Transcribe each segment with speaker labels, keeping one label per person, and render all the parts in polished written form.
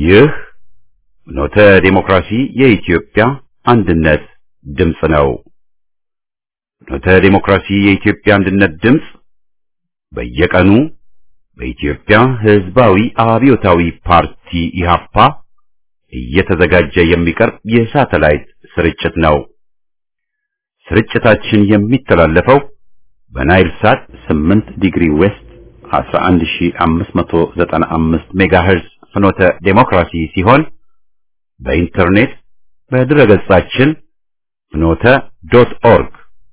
Speaker 1: ይህ ኖተ ዲሞክራሲ የኢትዮጵያ አንድነት ድምጽ ነው። ኖተ ዲሞክራሲ የኢትዮጵያ አንድነት ድምጽ በየቀኑ በኢትዮጵያ ሕዝባዊ አብዮታዊ ፓርቲ ኢህአፓ እየተዘጋጀ የሚቀርብ የሳተላይት ስርጭት ነው። ስርጭታችን የሚተላለፈው በናይል ሳት 8 ዲግሪ ዌስት 11595 ሜጋሄርዝ ፍኖተ ዴሞክራሲ ሲሆን በኢንተርኔት በድረገጻችን fnote.org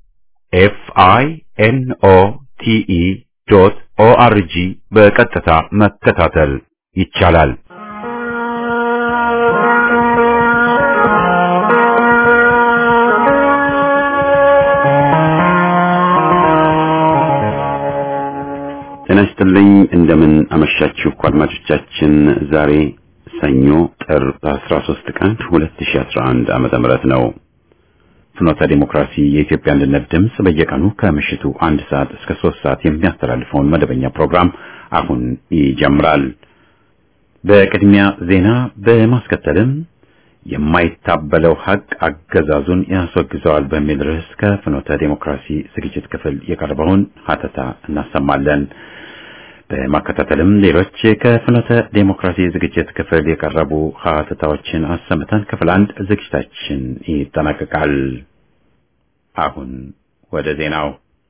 Speaker 1: FINOTE.ORG በቀጥታ መከታተል ይቻላል። ተነስተልኝ እንደምን አመሻችሁ አድማጮቻችን። ዛሬ ሰኞ ጥር 13 ቀን 2011 ዓመተ ምህረት ነው። ፍኖተ ዲሞክራሲ የኢትዮጵያ አንድነት ድምጽ በየቀኑ ከምሽቱ 1 ሰዓት እስከ 3 ሰዓት የሚያስተላልፈውን መደበኛ ፕሮግራም አሁን ይጀምራል። በቅድሚያ ዜና በማስከተልም የማይታበለው ሀቅ አገዛዙን ያስወግዘዋል በሚል ርዕስ ከፍኖተ ዲሞክራሲ ዝግጅት ክፍል የቀረበውን ሀተታ እናሰማለን። በማከታተልም ሌሎች ከፍኖተ ዲሞክራሲ ዝግጅት ክፍል የቀረቡ ሀተታዎችን አሰምተን ክፍል 1 ዝግጅታችን ይጠናቀቃል። አሁን ወደ ዜናው።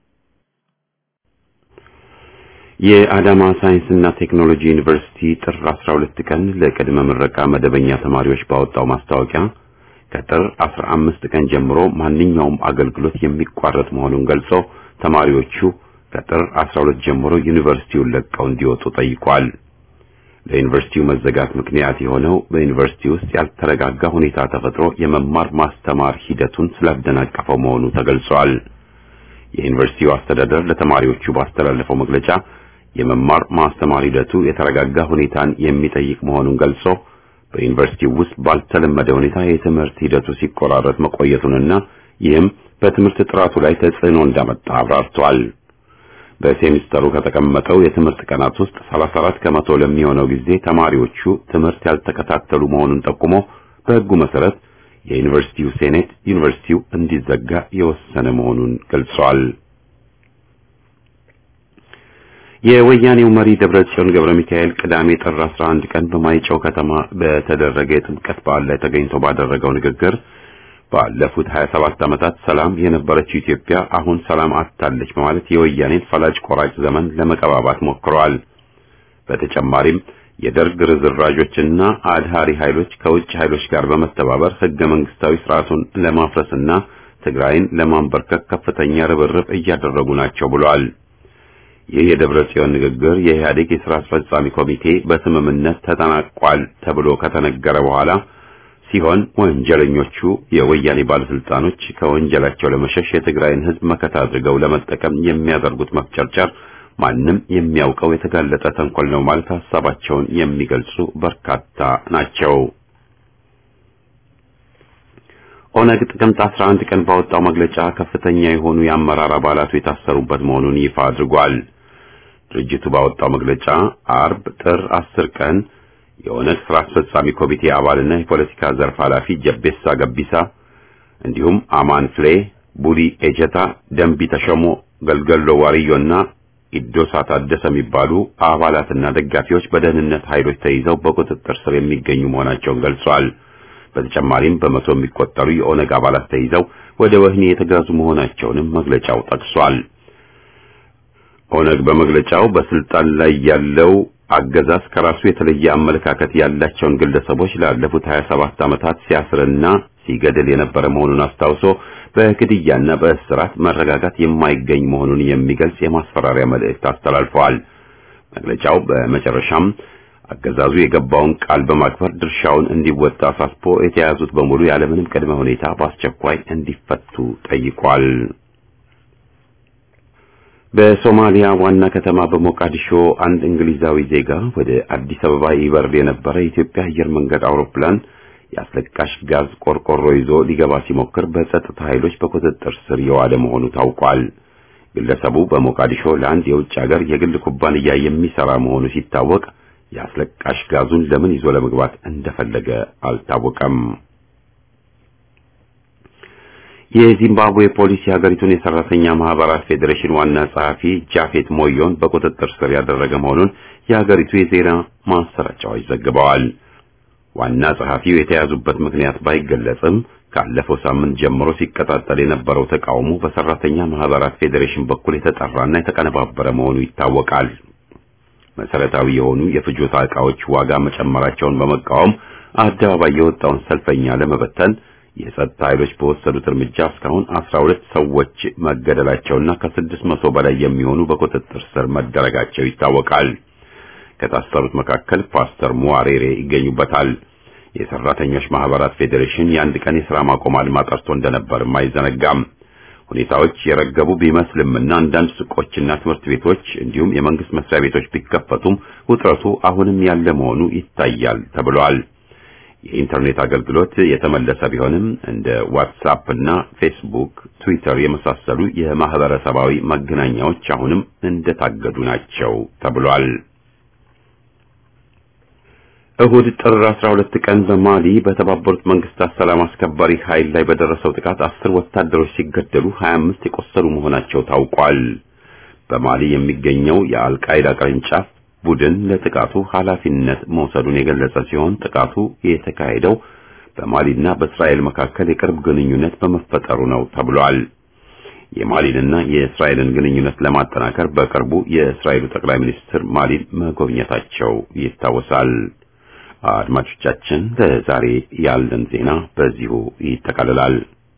Speaker 1: የአዳማ ሳይንስና ቴክኖሎጂ ዩኒቨርሲቲ ጥር 12 ቀን ለቅድመ ምረቃ መደበኛ ተማሪዎች ባወጣው ማስታወቂያ ከጥር 15 ቀን ጀምሮ ማንኛውም አገልግሎት የሚቋረጥ መሆኑን ገልጾ ተማሪዎቹ ከጥር 12 ጀምሮ ዩኒቨርሲቲውን ለቀው እንዲወጡ ጠይቋል። ለዩኒቨርሲቲው መዘጋት ምክንያት የሆነው በዩኒቨርሲቲ ውስጥ ያልተረጋጋ ሁኔታ ተፈጥሮ የመማር ማስተማር ሂደቱን ስላደናቀፈው መሆኑ ተገልጿል። የዩኒቨርሲቲው አስተዳደር ለተማሪዎቹ ባስተላለፈው መግለጫ የመማር ማስተማር ሂደቱ የተረጋጋ ሁኔታን የሚጠይቅ መሆኑን ገልጾ በዩኒቨርሲቲው ውስጥ ባልተለመደ ሁኔታ የትምህርት ሂደቱ ሲቆራረጥ መቆየቱንና ይህም በትምህርት ጥራቱ ላይ ተጽዕኖ እንዳመጣ አብራርቷል። በሴሚስተሩ ከተቀመጠው የትምህርት ቀናት ውስጥ 34 ከመቶ ለሚሆነው ጊዜ ተማሪዎቹ ትምህርት ያልተከታተሉ መሆኑን ጠቁሞ በሕጉ መሰረት የዩኒቨርሲቲው ሴኔት ዩኒቨርሲቲው እንዲዘጋ የወሰነ መሆኑን ገልጿል። የወያኔው መሪ ደብረጽዮን ገብረ ሚካኤል ቅዳሜ ጥር 11 ቀን በማይጨው ከተማ በተደረገ የጥምቀት በዓል ላይ ተገኝቶ ባደረገው ንግግር ባለፉት 27 ዓመታት ሰላም የነበረችው ኢትዮጵያ አሁን ሰላም አጥታለች በማለት የወያኔን ፈላጭ ቆራጭ ዘመን ለመቀባባት ሞክረዋል። በተጨማሪም የደርግ ርዝራዦችና አድሃሪ ኃይሎች ከውጭ ኃይሎች ጋር በመተባበር ህገ መንግስታዊ ስርዓቱን ለማፍረስና ትግራይን ለማንበርከክ ከፍተኛ ርብርብ እያደረጉ ናቸው ብለዋል። ይህ የደብረጽዮን ንግግር የኢህአዴግ የሥራ አስፈጻሚ ኮሚቴ በስምምነት ተጠናቋል ተብሎ ከተነገረ በኋላ ሲሆን ወንጀለኞቹ የወያኔ ባለስልጣኖች ከወንጀላቸው ለመሸሽ የትግራይን ህዝብ መከታ አድርገው ለመጠቀም የሚያደርጉት መፍጨርጨር ማንም የሚያውቀው የተጋለጠ ተንኮል ነው ማለት ሐሳባቸውን የሚገልጹ በርካታ ናቸው። ኦነግ ጥቅምት 11 ቀን ባወጣው መግለጫ ከፍተኛ የሆኑ የአመራር አባላቱ የታሰሩበት መሆኑን ይፋ አድርጓል። ድርጅቱ ባወጣው መግለጫ አርብ ጥር 10 ቀን የኦነግ ስራ አስፈጻሚ ኮሚቴ አባልና የፖለቲካ ዘርፍ ኃላፊ ጀቤሳ ገቢሳ እንዲሁም አማን ፍሌ፣ ቡሊ ኤጀታ፣ ደንቢ ተሸሞ፣ ገልገሎ ዋሪዮና ኢዶሳ ታደሰ የሚባሉ አባላትና ደጋፊዎች በደህንነት ኃይሎች ተይዘው በቁጥጥር ስር የሚገኙ መሆናቸውን ገልጿል። በተጨማሪም በመቶ የሚቆጠሩ የኦነግ አባላት ተይዘው ወደ ወህኒ የተጋዙ መሆናቸውንም መግለጫው ጠቅሷል። ኦነግ በመግለጫው በስልጣን ላይ ያለው አገዛዝ ከራሱ የተለየ አመለካከት ያላቸውን ግለሰቦች ላለፉት 27 ዓመታት ሲያስርና ሲገድል የነበረ መሆኑን አስታውሶ በግድያና በእስራት መረጋጋት የማይገኝ መሆኑን የሚገልጽ የማስፈራሪያ መልእክት አስተላልፈዋል። መግለጫው በመጨረሻም አገዛዙ የገባውን ቃል በማክበር ድርሻውን እንዲወጣ አሳስቦ የተያዙት በሙሉ ያለምንም ቅድመ ሁኔታ በአስቸኳይ እንዲፈቱ ጠይቋል። በሶማሊያ ዋና ከተማ በሞቃዲሾ አንድ እንግሊዛዊ ዜጋ ወደ አዲስ አበባ ይበር የነበረ የኢትዮጵያ አየር መንገድ አውሮፕላን ያስለቃሽ ጋዝ ቆርቆሮ ይዞ ሊገባ ሲሞክር በጸጥታ ኃይሎች በቁጥጥር ስር የዋለ መሆኑ ታውቋል። ግለሰቡ በሞቃዲሾ ለአንድ የውጭ ሀገር የግል ኩባንያ የሚሰራ መሆኑ ሲታወቅ ያስለቃሽ ጋዙን ለምን ይዞ ለመግባት እንደፈለገ አልታወቀም። የዚምባብዌ ፖሊስ የሀገሪቱን የሰራተኛ ማህበራት ፌዴሬሽን ዋና ጸሐፊ ጃፌት ሞዮን በቁጥጥር ስር ያደረገ መሆኑን የሀገሪቱ የዜና ማሰራጫዎች ዘግበዋል። ዋና ጸሐፊው የተያዙበት ምክንያት ባይገለጽም ካለፈው ሳምንት ጀምሮ ሲቀጣጠል የነበረው ተቃውሞ በሰራተኛ ማህበራት ፌዴሬሽን በኩል የተጠራና የተቀነባበረ መሆኑ ይታወቃል። መሰረታዊ የሆኑ የፍጆታ ዕቃዎች ዋጋ መጨመራቸውን በመቃወም አደባባይ የወጣውን ሰልፈኛ ለመበተን የጸጥታ ኃይሎች በወሰዱት እርምጃ እስካሁን 12 ሰዎች መገደላቸውና ከ600 በላይ የሚሆኑ በቁጥጥር ስር መደረጋቸው ይታወቃል። ከታሰሩት መካከል ፓስተር ሙዋሬሬ ይገኙበታል። የሰራተኞች ማህበራት ፌዴሬሽን የአንድ ቀን የሥራ ማቆም አድማ ጠርቶ እንደነበርም አይዘነጋም። ሁኔታዎች የረገቡ ቢመስልምና አንዳንድ ሱቆችና ትምህርት ቤቶች እንዲሁም የመንግስት መስሪያ ቤቶች ቢከፈቱም ውጥረቱ አሁንም ያለ መሆኑ ይታያል ተብሏል። የኢንተርኔት አገልግሎት የተመለሰ ቢሆንም እንደ ዋትስአፕ እና ፌስቡክ፣ ትዊተር የመሳሰሉ የማህበረሰባዊ መገናኛዎች አሁንም እንደታገዱ ናቸው ተብሏል። እሁድ ጥር 12 ቀን በማሊ በተባበሩት መንግስታት ሰላም አስከባሪ ኃይል ላይ በደረሰው ጥቃት 10 ወታደሮች ሲገደሉ 25 የቆሰሉ መሆናቸው ታውቋል። በማሊ የሚገኘው የአልቃይዳ ቅርንጫፍ ቡድን ለጥቃቱ ኃላፊነት መውሰዱን የገለጸ ሲሆን ጥቃቱ የተካሄደው በማሊና በእስራኤል መካከል የቅርብ ግንኙነት በመፈጠሩ ነው ተብሏል። የማሊንና የእስራኤልን ግንኙነት ለማጠናከር በቅርቡ የእስራኤሉ ጠቅላይ ሚኒስትር ማሊን መጎብኘታቸው ይታወሳል። አድማጮቻችን ለዛሬ ያለን ዜና በዚሁ ይጠቃልላል።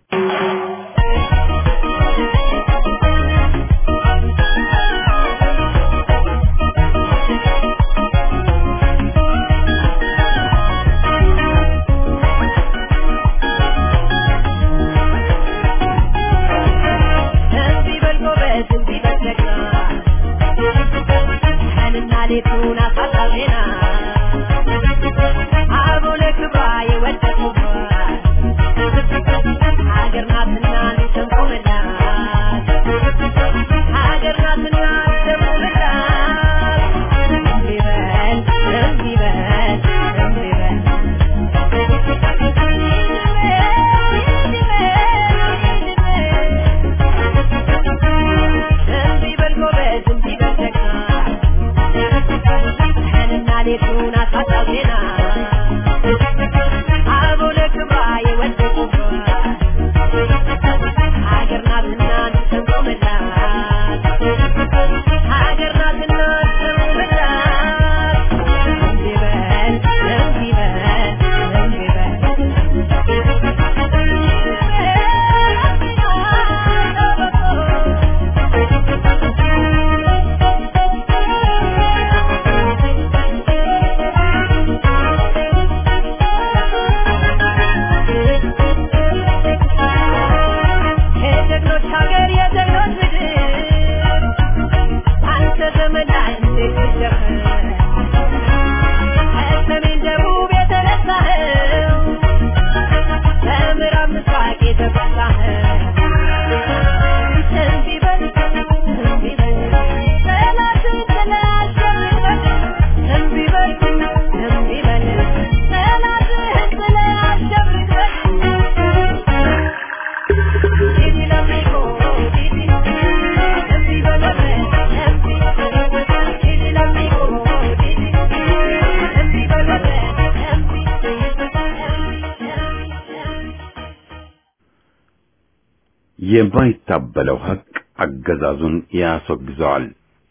Speaker 1: የማይታበለው ሐቅ አገዛዙን ያስወግዘዋል።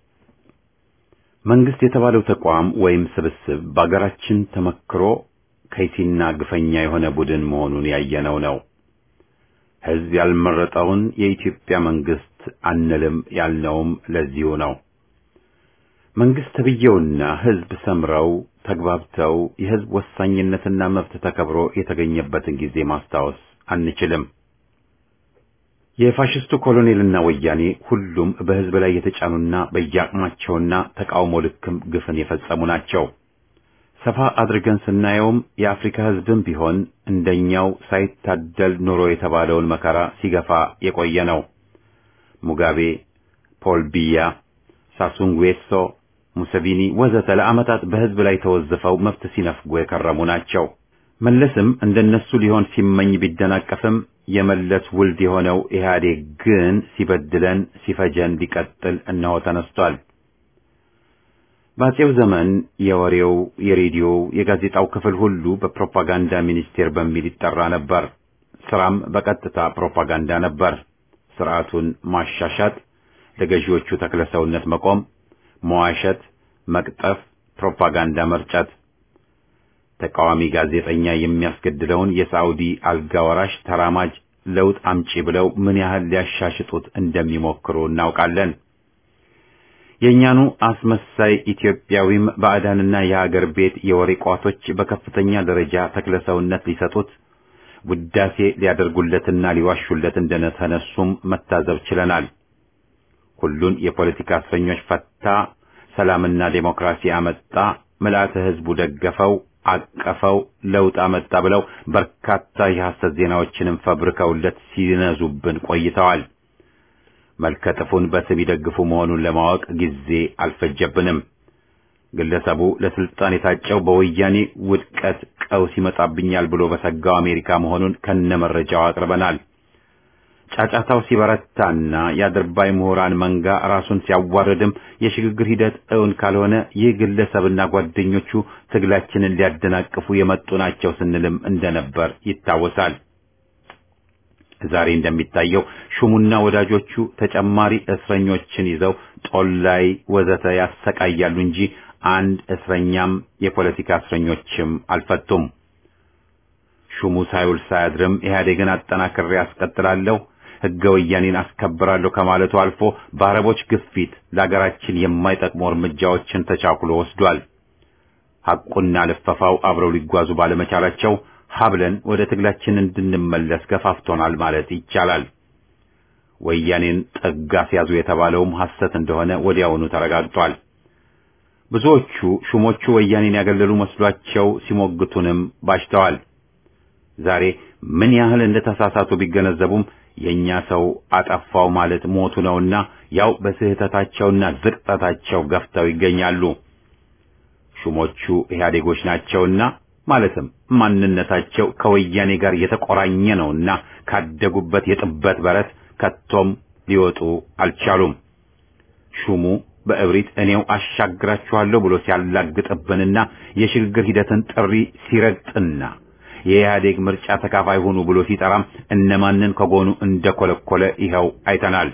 Speaker 1: መንግስት የተባለው ተቋም ወይም ስብስብ በአገራችን ተመክሮ ከይሲና ግፈኛ የሆነ ቡድን መሆኑን ያየነው ነው። ሕዝብ ያልመረጠውን የኢትዮጵያ መንግስት አንልም ያልነውም ለዚሁ ነው። መንግስት ብየውና ሕዝብ ሰምረው ተግባብተው የሕዝብ ወሳኝነትና መብት ተከብሮ የተገኘበትን ጊዜ ማስታወስ አንችልም። የፋሽስቱ ኮሎኔልና ወያኔ ሁሉም በሕዝብ ላይ የተጫኑና በየአቅማቸውና ተቃውሞ ልክም ግፍን የፈጸሙ ናቸው። ሰፋ አድርገን ስናየውም የአፍሪካ ሕዝብም ቢሆን እንደኛው ሳይታደል ኑሮ የተባለውን መከራ ሲገፋ የቆየ ነው። ሙጋቤ፣ ፖል ቢያ፣ ሳሱንጉዌሶ፣ ሙሰቪኒ ወዘተ ለዓመታት በህዝብ ላይ ተወዝፈው መብት ሲነፍጉ የከረሙ ናቸው። መለስም እንደነሱ ሊሆን ሲመኝ ቢደናቀፍም የመለስ ውልድ የሆነው ኢህአዴግ ግን ሲበድለን ሲፈጀን ሊቀጥል እነሆ ተነስቷል። በአፄው ዘመን የወሬው፣ የሬዲዮው፣ የጋዜጣው ክፍል ሁሉ በፕሮፓጋንዳ ሚኒስቴር በሚል ይጠራ ነበር። ስራም በቀጥታ ፕሮፓጋንዳ ነበር። ስርዓቱን ማሻሻጥ፣ ለገዢዎቹ ተክለሰውነት መቆም፣ መዋሸት፣ መቅጠፍ፣ ፕሮፓጋንዳ መርጨት። ተቃዋሚ ጋዜጠኛ የሚያስገድለውን የሳውዲ አልጋ ወራሽ ተራማጅ ለውጥ አምጪ ብለው ምን ያህል ሊያሻሽጡት እንደሚሞክሩ እናውቃለን። የኛኑ አስመሳይ ኢትዮጵያዊም ባዕዳንና የሀገር ቤት የወሬ ቋቶች በከፍተኛ ደረጃ ተክለሰውነት ሊሰጡት ውዳሴ ሊያደርጉለትና ሊዋሹለት እንደተነሱም መታዘብ ችለናል። ሁሉን የፖለቲካ እስረኞች ፈታ፣ ሰላምና ዴሞክራሲ አመጣ፣ ምልአተ ህዝቡ ደገፈው፣ አቀፈው፣ ለውጥ አመጣ ብለው በርካታ የሐሰት ዜናዎችንም ፈብርከውለት ሲነዙብን ቆይተዋል። መልከጥፉን በስም ይደግፉ መሆኑን ለማወቅ ጊዜ አልፈጀብንም። ግለሰቡ ለስልጣን የታጨው በወያኔ ውድቀት ቀውስ ይመጣብኛል ብሎ በሰጋው አሜሪካ መሆኑን ከነመረጃው አቅርበናል። ጫጫታው ሲበረታና የአድርባይ ምሁራን መንጋ ራሱን ሲያዋርድም የሽግግር ሂደት እውን ካልሆነ ይህ ግለሰብና ጓደኞቹ ትግላችንን ሊያደናቅፉ የመጡ ናቸው ስንልም እንደነበር ይታወሳል። ዛሬ እንደሚታየው ሹሙና ወዳጆቹ ተጨማሪ እስረኞችን ይዘው ጦላይ ወዘተ ያሰቃያሉ እንጂ አንድ እስረኛም የፖለቲካ እስረኞችም አልፈቱም። ሹሙ ሳይውል ሳያድርም ኢህአዴግን አጠናክሬ አስቀጥላለሁ፣ ሕገ ወያኔን አስከብራለሁ ከማለቱ አልፎ በአረቦች ግፊት ለሀገራችን የማይጠቅሙ እርምጃዎችን ተቻኩሎ ወስዷል። ሐቁና ልፈፋው አብረው ሊጓዙ ባለመቻላቸው ሀብለን ወደ ትግላችን እንድንመለስ ገፋፍቶናል ማለት ይቻላል። ወያኔን ጠጋ ሲያዙ የተባለውም ሐሰት እንደሆነ ወዲያውኑ ተረጋግጧል። ብዙዎቹ ሹሞቹ ወያኔን ያገለሉ መስሏቸው ሲሞግቱንም ባሽተዋል። ዛሬ ምን ያህል እንደተሳሳቱ ቢገነዘቡም የኛ ሰው አጠፋው ማለት ሞቱ ነውና ያው በስህተታቸውና ዝቅጠታቸው ገፍተው ይገኛሉ። ሹሞቹ ኢህአዴጎች ናቸውና ማለትም ማንነታቸው ከወያኔ ጋር የተቆራኘ ነውና ካደጉበት የጥበት በረት ከቶም ሊወጡ አልቻሉም። ሹሙ በእብሪት እኔው አሻግራችኋለሁ ብሎ ሲያላግጥብንና የሽግግር ሂደትን ጥሪ ሲረግጥና የኢህአዴግ ምርጫ ተካፋይ ሆኑ ብሎ ሲጠራም እነማንን ከጎኑ እንደኮለኮለ ይኸው አይተናል።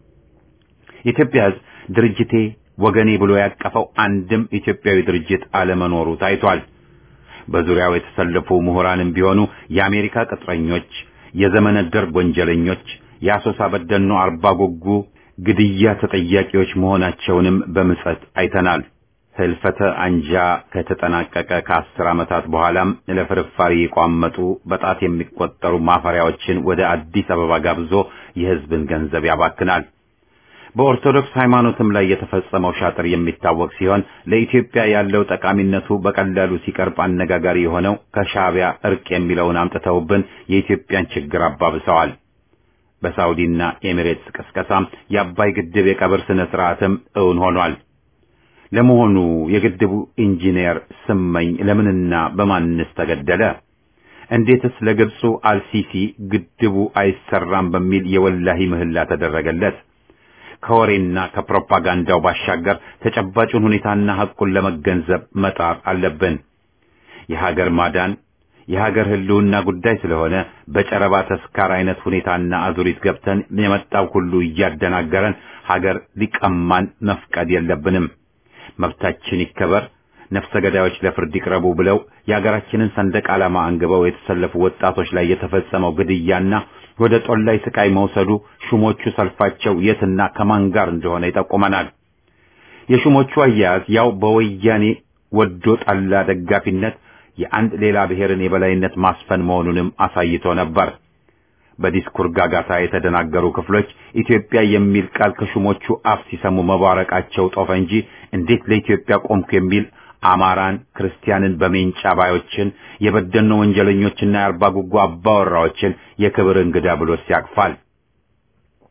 Speaker 1: ኢትዮጵያ ሕዝብ ድርጅቴ ወገኔ ብሎ ያቀፈው አንድም ኢትዮጵያዊ ድርጅት አለመኖሩ ታይቷል። በዙሪያው የተሰለፉ ምሁራንም ቢሆኑ የአሜሪካ ቅጥረኞች፣ የዘመነ ደርግ ወንጀለኞች፣ የአሶሳ በደኖ አርባ ጉጉ ግድያ ተጠያቂዎች መሆናቸውንም በምጸት አይተናል። ህልፈተ አንጃ ከተጠናቀቀ ከ10 ዓመታት በኋላም ለፍርፋሪ የቋመጡ በጣት የሚቆጠሩ ማፈሪያዎችን ወደ አዲስ አበባ ጋብዞ የህዝብን ገንዘብ ያባክናል። በኦርቶዶክስ ሃይማኖትም ላይ የተፈጸመው ሻጥር የሚታወቅ ሲሆን ለኢትዮጵያ ያለው ጠቃሚነቱ በቀላሉ ሲቀርብ አነጋጋሪ የሆነው ከሻዕቢያ እርቅ የሚለውን አምጥተውብን የኢትዮጵያን ችግር አባብሰዋል። በሳውዲና ኤሚሬትስ ቅስቀሳም የአባይ ግድብ የቀብር ስነ ስርዓትም እውን ሆኗል። ለመሆኑ የግድቡ ኢንጂነር ስመኝ ለምንና በማንስ ተገደለ? እንዴትስ ለግብፁ አልሲሲ ግድቡ አይሰራም በሚል የወላሂ ምህላ ተደረገለት? ከወሬና ከፕሮፓጋንዳው ባሻገር ተጨባጩን ሁኔታና ሐቁን ለመገንዘብ መጣር አለብን። የሀገር ማዳን የሀገር ህልውና ጉዳይ ስለሆነ በጨረባ ተስካር አይነት ሁኔታና አዙሪት ገብተን የመጣው ሁሉ እያደናገረን ሀገር ሊቀማን መፍቀድ የለብንም። መብታችን ይከበር፣ ነፍሰ ገዳዮች ለፍርድ ይቅረቡ ብለው የሀገራችንን ሰንደቅ ዓላማ አንግበው የተሰለፉ ወጣቶች ላይ የተፈጸመው ግድያና ወደ ጦላይ ስቃይ መውሰዱ ሹሞቹ ሰልፋቸው የትና ከማን ጋር እንደሆነ ይጠቁመናል። የሹሞቹ አያያዝ ያው በወያኔ ወዶ ጠላ ደጋፊነት የአንድ ሌላ ብሔርን የበላይነት ማስፈን መሆኑንም አሳይቶ ነበር። በዲስኩር ጋጋታ የተደናገሩ ክፍሎች ኢትዮጵያ የሚል ቃል ከሹሞቹ አፍ ሲሰሙ መባረቃቸው ጦፈ እንጂ እንዴት ለኢትዮጵያ ቆምኩ የሚል አማራን ክርስቲያንን በሜንጫ ባዮችን የበደኖ ወንጀለኞችና የአርባ ጉጉ አባወራዎችን የክብር እንግዳ ብሎ ሲያቅፋል።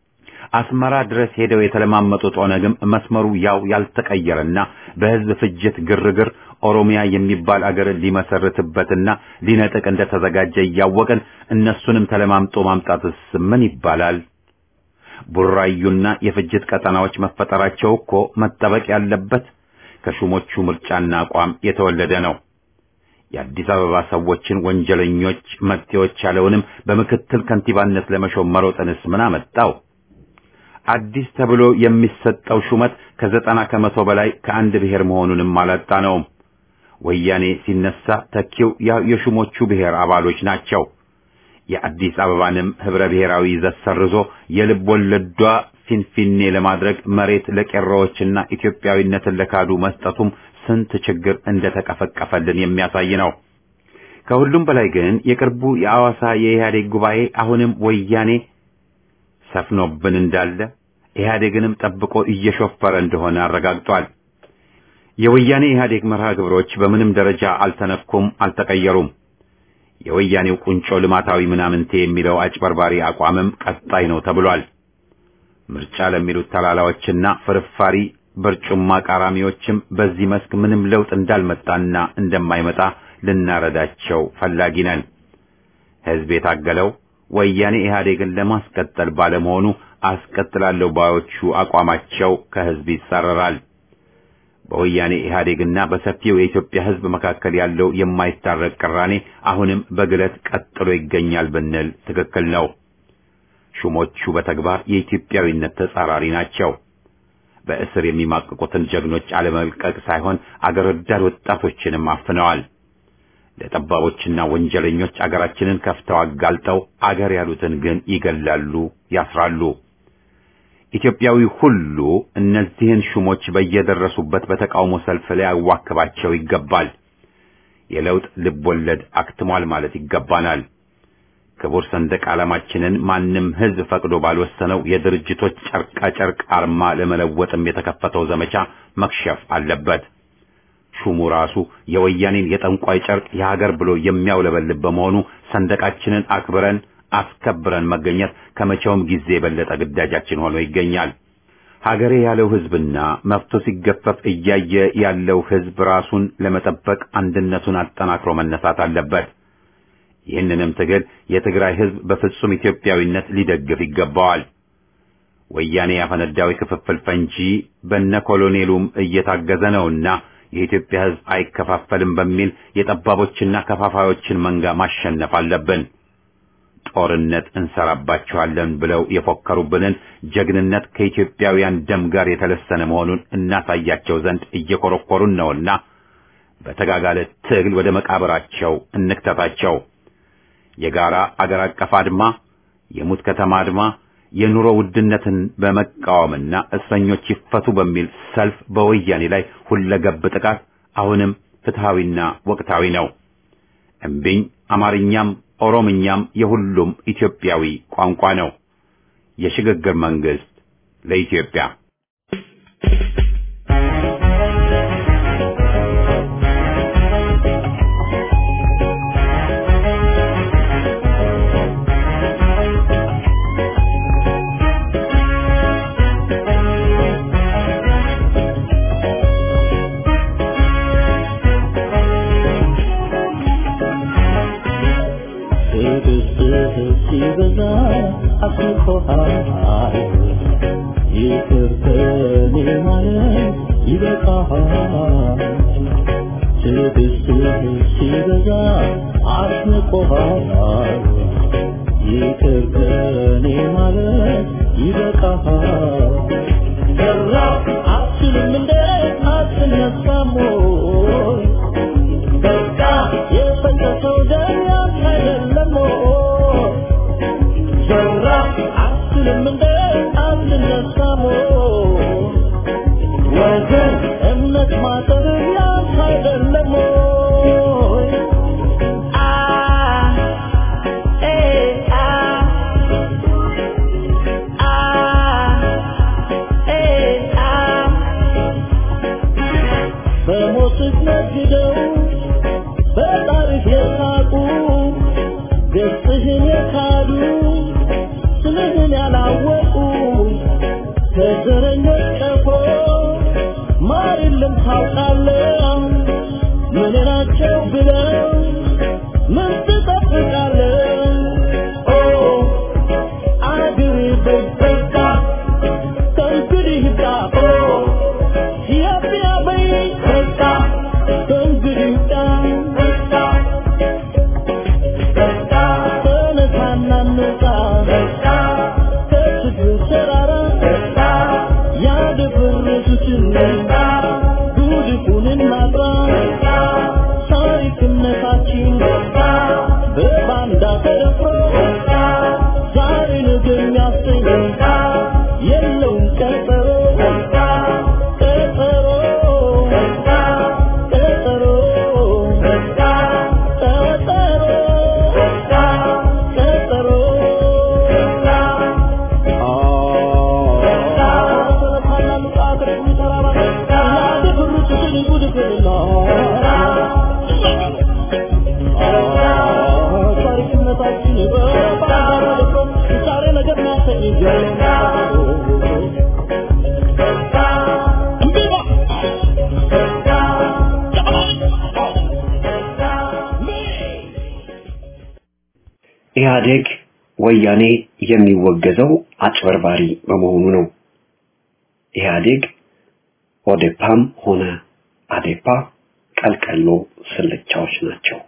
Speaker 1: አስመራ ድረስ ሄደው የተለማመጡት ኦነግም መስመሩ ያው ያልተቀየረና በህዝብ ፍጅት ግርግር ኦሮሚያ የሚባል አገር ሊመሰርትበትና ሊነጥቅ እንደተዘጋጀ ያወቀን እነሱንም ተለማምጦ ማምጣትስ ምን ይባላል? ቡራዩና የፍጅት ቀጠናዎች መፈጠራቸው እኮ መጠበቅ ያለበት ከሹሞቹ ምርጫና አቋም የተወለደ ነው። የአዲስ አበባ ሰዎችን ወንጀለኞች መጤዎች ያለውንም በምክትል ከንቲባነት ለመሾም መሮጥንስ ምን አመጣው? አዲስ ተብሎ የሚሰጠው ሹመት ከ90 ከመቶ በላይ ከአንድ ብሔር መሆኑንም አላጣነውም። ወያኔ ሲነሳ ተኪው ያው የሹሞቹ ብሔር አባሎች ናቸው። የአዲስ አበባንም ህብረ ብሔራዊ ይዘት ሰርዞ የልብ ወለዷ ፊንፊኔ ለማድረግ መሬት ለቄሮዎችና ኢትዮጵያዊነትን ለካዱ መስጠቱም ስንት ችግር እንደተቀፈቀፈልን የሚያሳይ ነው። ከሁሉም በላይ ግን የቅርቡ የአዋሳ የኢህአዴግ ጉባኤ አሁንም ወያኔ ሰፍኖብን እንዳለ ኢህአዴግንም ጠብቆ እየሾፈረ እንደሆነ አረጋግጧል። የወያኔ ኢህአዴግ መርሃ ግብሮች በምንም ደረጃ አልተነኩም፣ አልተቀየሩም። የወያኔው ቁንጮ ልማታዊ ምናምንቴ የሚለው አጭበርባሪ አቋምም ቀጣይ ነው ተብሏል። ምርጫ ለሚሉት ተላላዎችና ፍርፋሪ በርጩማ ቃራሚዎችም በዚህ መስክ ምንም ለውጥ እንዳልመጣና እንደማይመጣ ልናረዳቸው ፈላጊ ነን። ህዝብ የታገለው ወያኔ ኢህአዴግን ለማስቀጠል ባለመሆኑ አስቀጥላለሁ ባዮቹ አቋማቸው ከህዝብ ይጻረራል። በወያኔ ኢህአዴግና በሰፊው የኢትዮጵያ ህዝብ መካከል ያለው የማይታረቅ ቅራኔ አሁንም በግለት ቀጥሎ ይገኛል ብንል ትክክል ነው። ሹሞቹ በተግባር የኢትዮጵያዊነት ተጻራሪ ናቸው። በእስር የሚማቅቁትን ጀግኖች አለመልቀቅ ሳይሆን አገር ወዳድ ወጣቶችንም አፍነዋል። ለጠባቦችና ወንጀለኞች አገራችንን ከፍተው አጋልጠው አገር ያሉትን ግን ይገላሉ፣ ያስራሉ። ኢትዮጵያዊ ሁሉ እነዚህን ሹሞች በየደረሱበት በተቃውሞ ሰልፍ ላይ ያዋክባቸው ይገባል። የለውጥ ልቦለድ አክትሟል ማለት ይገባናል። ክቡር ሰንደቅ ዓላማችንን ማንም ህዝብ ፈቅዶ ባልወሰነው የድርጅቶች ጨርቃ ጨርቅ አርማ ለመለወጥም የተከፈተው ዘመቻ መክሸፍ አለበት። ሹሙ ራሱ የወያኔን የጠንቋይ ጨርቅ የሀገር ብሎ የሚያውለበልብ በመሆኑ ሰንደቃችንን አክብረን አስከብረን መገኘት ከመቼውም ጊዜ የበለጠ ግዳጃችን ሆኖ ይገኛል። ሀገሬ ያለው ህዝብና መብቱ ሲገፈፍ እያየ ያለው ህዝብ ራሱን ለመጠበቅ አንድነቱን አጠናክሮ መነሳት አለበት። ይህንንም ትግል የትግራይ ህዝብ በፍጹም ኢትዮጵያዊነት ሊደግፍ ይገባዋል። ወያኔ ያፈነዳው ክፍፍል ፈንጂ በነ ኮሎኔሉም እየታገዘ ነውና የኢትዮጵያ ህዝብ አይከፋፈልም በሚል የጠባቦችና ከፋፋዮችን መንጋ ማሸነፍ አለብን። ጦርነት እንሰራባቸዋለን ብለው የፎከሩብንን ጀግንነት ከኢትዮጵያውያን ደም ጋር የተለሰነ መሆኑን እናሳያቸው ዘንድ እየኮረኮሩን ነውና በተጋጋለ ትግል ወደ መቃብራቸው እንክተታቸው። የጋራ አገር አቀፍ አድማ፣ የሙት ከተማ አድማ፣ የኑሮ ውድነትን በመቃወምና እስረኞች ይፈቱ በሚል ሰልፍ በወያኔ ላይ ሁለገብ ጥቃት አሁንም ፍትሃዊና ወቅታዊ ነው። እምቢኝ አማርኛም ኦሮምኛም የሁሉም ኢትዮጵያዊ ቋንቋ ነው። የሽግግር መንግስት ለኢትዮጵያ
Speaker 2: በሞት ነግደ ኢህአዴግ ወያኔ የሚወገዘው አጭበርባሪ በመሆኑ ነው። ኢህአዴግ ኦዴፓም ሆነ አዴፓ ቀልቀሎ ስልቻዎች ናቸው።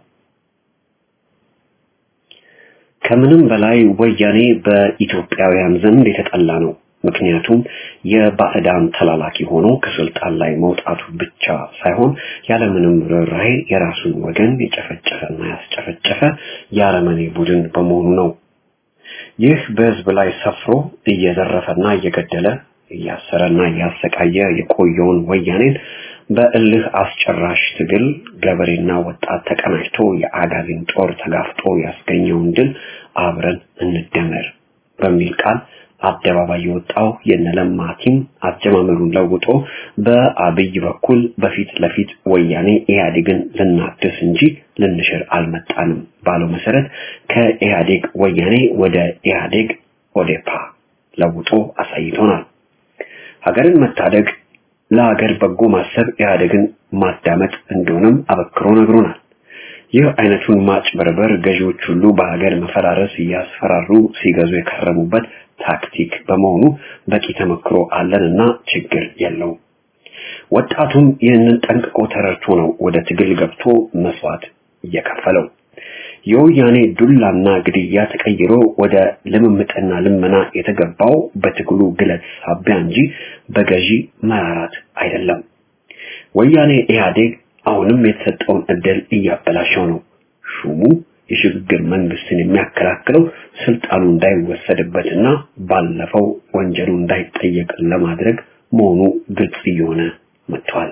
Speaker 2: ከምንም በላይ ወያኔ በኢትዮጵያውያን ዘንድ የተጠላ ነው። ምክንያቱም የባዕዳን ተላላኪ ሆኖ ከስልጣን ላይ መውጣቱ ብቻ ሳይሆን ያለምንም ርኅራኄ የራሱን ወገን የጨፈጨፈና ያስጨፈጨፈ የአረመኔ ቡድን በመሆኑ ነው። ይህ በህዝብ ላይ ሰፍሮ እየዘረፈና እየገደለ እያሰረና እያሰቃየ የቆየውን ወያኔን በእልህ አስጨራሽ ትግል ገበሬና ወጣት ተቀናጅቶ የአጋዚን ጦር ተጋፍጦ ያስገኘውን ድል አብረን እንደመር በሚል ቃል አደባባይ የወጣው የነለማ ቲም አጀማመሩን ለውጦ በአብይ በኩል በፊት ለፊት ወያኔ ኢህአዴግን ልናድስ እንጂ ልንሽር አልመጣንም ባለው መሰረት ከኢህአዴግ ወያኔ ወደ ኢህአዴግ ኦዴፓ ለውጦ አሳይቶናል። ሀገርን መታደግ ለሀገር በጎ ማሰብ ኢህአዴግን ማዳመጥ እንደሆነም አበክሮ ነግሮናል። ይህ አይነቱን ማጭበርበር ገዢዎች ሁሉ በሀገር መፈራረስ እያስፈራሩ ሲገዙ የከረሙበት ታክቲክ በመሆኑ በቂ ተመክሮ አለንና ችግር የለው። ወጣቱም ይህንን ጠንቅቆ ተረድቶ ነው ወደ ትግል ገብቶ መስዋዕት እየከፈለው። የወያኔ ዱላና ግድያ ተቀይሮ ወደ ልምምጥና ልመና የተገባው በትግሉ ግለት ሳቢያ እንጂ በገዢ መራራት አይደለም። ወያኔ ኢህአዴግ አሁንም የተሰጠውን እድል እያበላሸው ነው። ሹሙ የሽግግር መንግስትን የሚያከላክለው ስልጣኑ እንዳይወሰድበትና ባለፈው ወንጀሉ እንዳይጠየቅ ለማድረግ መሆኑ ግልጽ እየሆነ መጥቷል።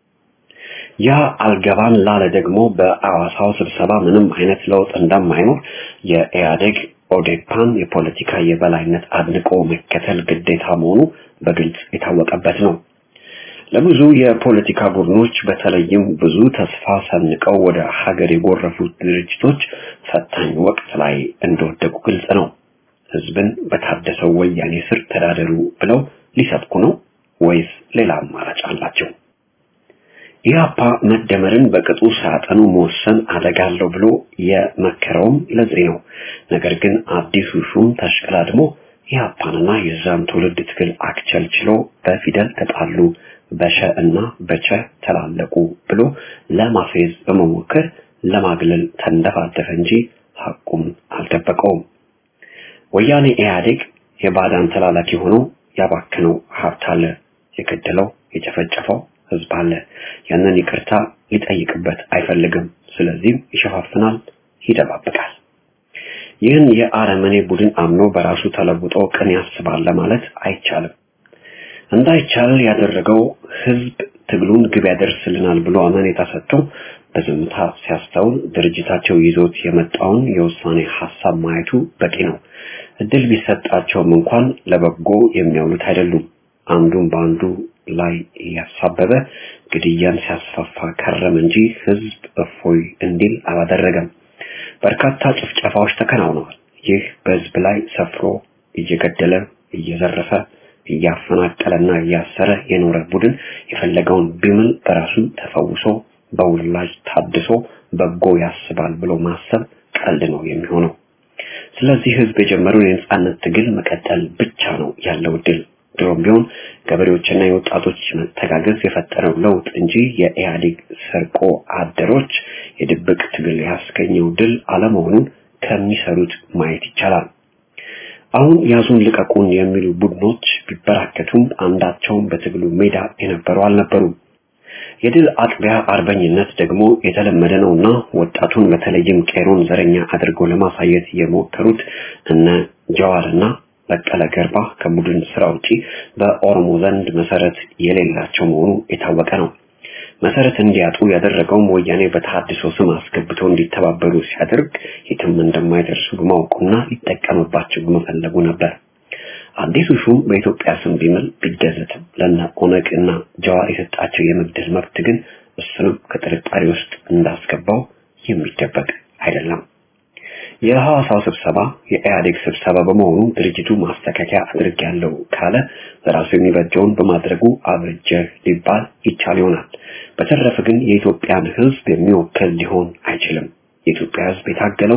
Speaker 2: ያ አልገባን ላለ ደግሞ በአዋሳው ስብሰባ ምንም አይነት ለውጥ እንደማይኖር የኢህአዴግ ኦዴፓን የፖለቲካ የበላይነት አድንቆ መከተል ግዴታ መሆኑ በግልጽ የታወቀበት ነው። ለብዙ የፖለቲካ ቡድኖች በተለይም ብዙ ተስፋ ሰንቀው ወደ ሀገር የጎረፉት ድርጅቶች ፈታኝ ወቅት ላይ እንደወደቁ ግልጽ ነው። ህዝብን በታደሰው ወያኔ ስር ተዳደሩ ብለው ሊሰብኩ ነው ወይስ ሌላ አማራጭ አላቸው? ኢህአፓ መደመርን በቅጡ ሳያጠኑ መወሰን አደጋለው ብሎ የመከረውም ለዚህ ነው። ነገር ግን አዲሱ ሹም ተሽቀዳድሞ ኢህአፓንና የዛን ትውልድ ትግል አክቸልችሎ በፊደል ተጣሉ በሸ እና በቸ ተላለቁ ብሎ ለማፌዝ በመሞከር ለማግለል ተንደፋደፈ እንጂ ሐቁን አልደበቀውም። ወያኔ ኢህአዴግ የባዕዳን ተላላኪ ሆኖ ያባከነው ሀብት አለ፣ የገደለው የጨፈጨፈው ህዝብ አለ። ያንን ይቅርታ ሊጠይቅበት አይፈልግም። ስለዚህ ይሸፋፍናል፣ ይደባብቃል። ይህን የአረመኔ ቡድን አምኖ በራሱ ተለውጦ ቅን ያስባል ለማለት አይቻልም። እንዳይቻል ያደረገው ህዝብ ትግሉን ግብ ያደርስልናል ብሎ አመኔታ ሰጥቶ በዝምታ ሲያስተውል ድርጅታቸው ይዞት የመጣውን የውሳኔ ሐሳብ ማየቱ በቂ ነው። እድል ቢሰጣቸውም እንኳን ለበጎ የሚያውሉት አይደሉም። አንዱን በአንዱ ላይ ያሳበበ ግድያን ሲያስፋፋ ከረም እንጂ ህዝብ እፎይ እንዲል አላደረገም። በርካታ ጭፍጨፋዎች ተከናውነዋል። ይህ በህዝብ ላይ ሰፍሮ እየገደለ እየዘረፈ እያፈናቀለና እያሰረ የኖረ ቡድን የፈለገውን ቢምል በራሱ ተፈውሶ በውላጅ ታድሶ በጎ ያስባል ብሎ ማሰብ ቀልድ ነው የሚሆነው። ስለዚህ ህዝብ የጀመረውን የነጻነት ትግል መቀጠል ብቻ ነው ያለው ድል። ድሮም ቢሆን ገበሬዎችና የወጣቶች መተጋገዝ የፈጠረው ለውጥ እንጂ የኢህአዴግ ሰርቆ አደሮች የድብቅ ትግል ያስገኘው ድል አለመሆኑን ከሚሰሩት ማየት ይቻላል። አሁን ያዙን ልቀቁን የሚሉ ቡድኖች ቢበራከቱም አንዳቸውም በትግሉ ሜዳ የነበሩ አልነበሩም። የድል አጥቢያ አርበኝነት ደግሞ የተለመደ ነውና ወጣቱን በተለይም ቄሮን ዘረኛ አድርገው ለማሳየት የሞከሩት እነ ጀዋርና በቀለ ገርባ ከቡድን ስራ ውጪ በኦሮሞ ዘንድ መሰረት የሌላቸው መሆኑ የታወቀ ነው። መሰረት እንዲያጡ ያደረገው ወያኔ በተሐድሶ ስም አስገብተው እንዲተባበሩ ሲያደርግ የትም እንደማይደርሱ በማወቁና ሊጠቀምባቸው በመፈለጉ ነበር። አዲሱ ሹም በኢትዮጵያ ስም ቢምል ቢገዘትም ለና ኦነግና ጀዋር የሰጣቸው የመግደል መብት ግን እሱንም ከጥርጣሬ ውስጥ እንዳስገባው የሚደበቅ አይደለም። የሐዋሳው ስብሰባ የኢህአዴግ ስብሰባ በመሆኑ ድርጅቱ ማስተካከያ አድርጌያለሁ ካለ በራሱ የሚበጀውን በማድረጉ አብርጀ ሊባል ይቻል ይሆናል። በተረፈ ግን የኢትዮጵያን ህዝብ የሚወክል ሊሆን አይችልም። የኢትዮጵያ ህዝብ የታገለው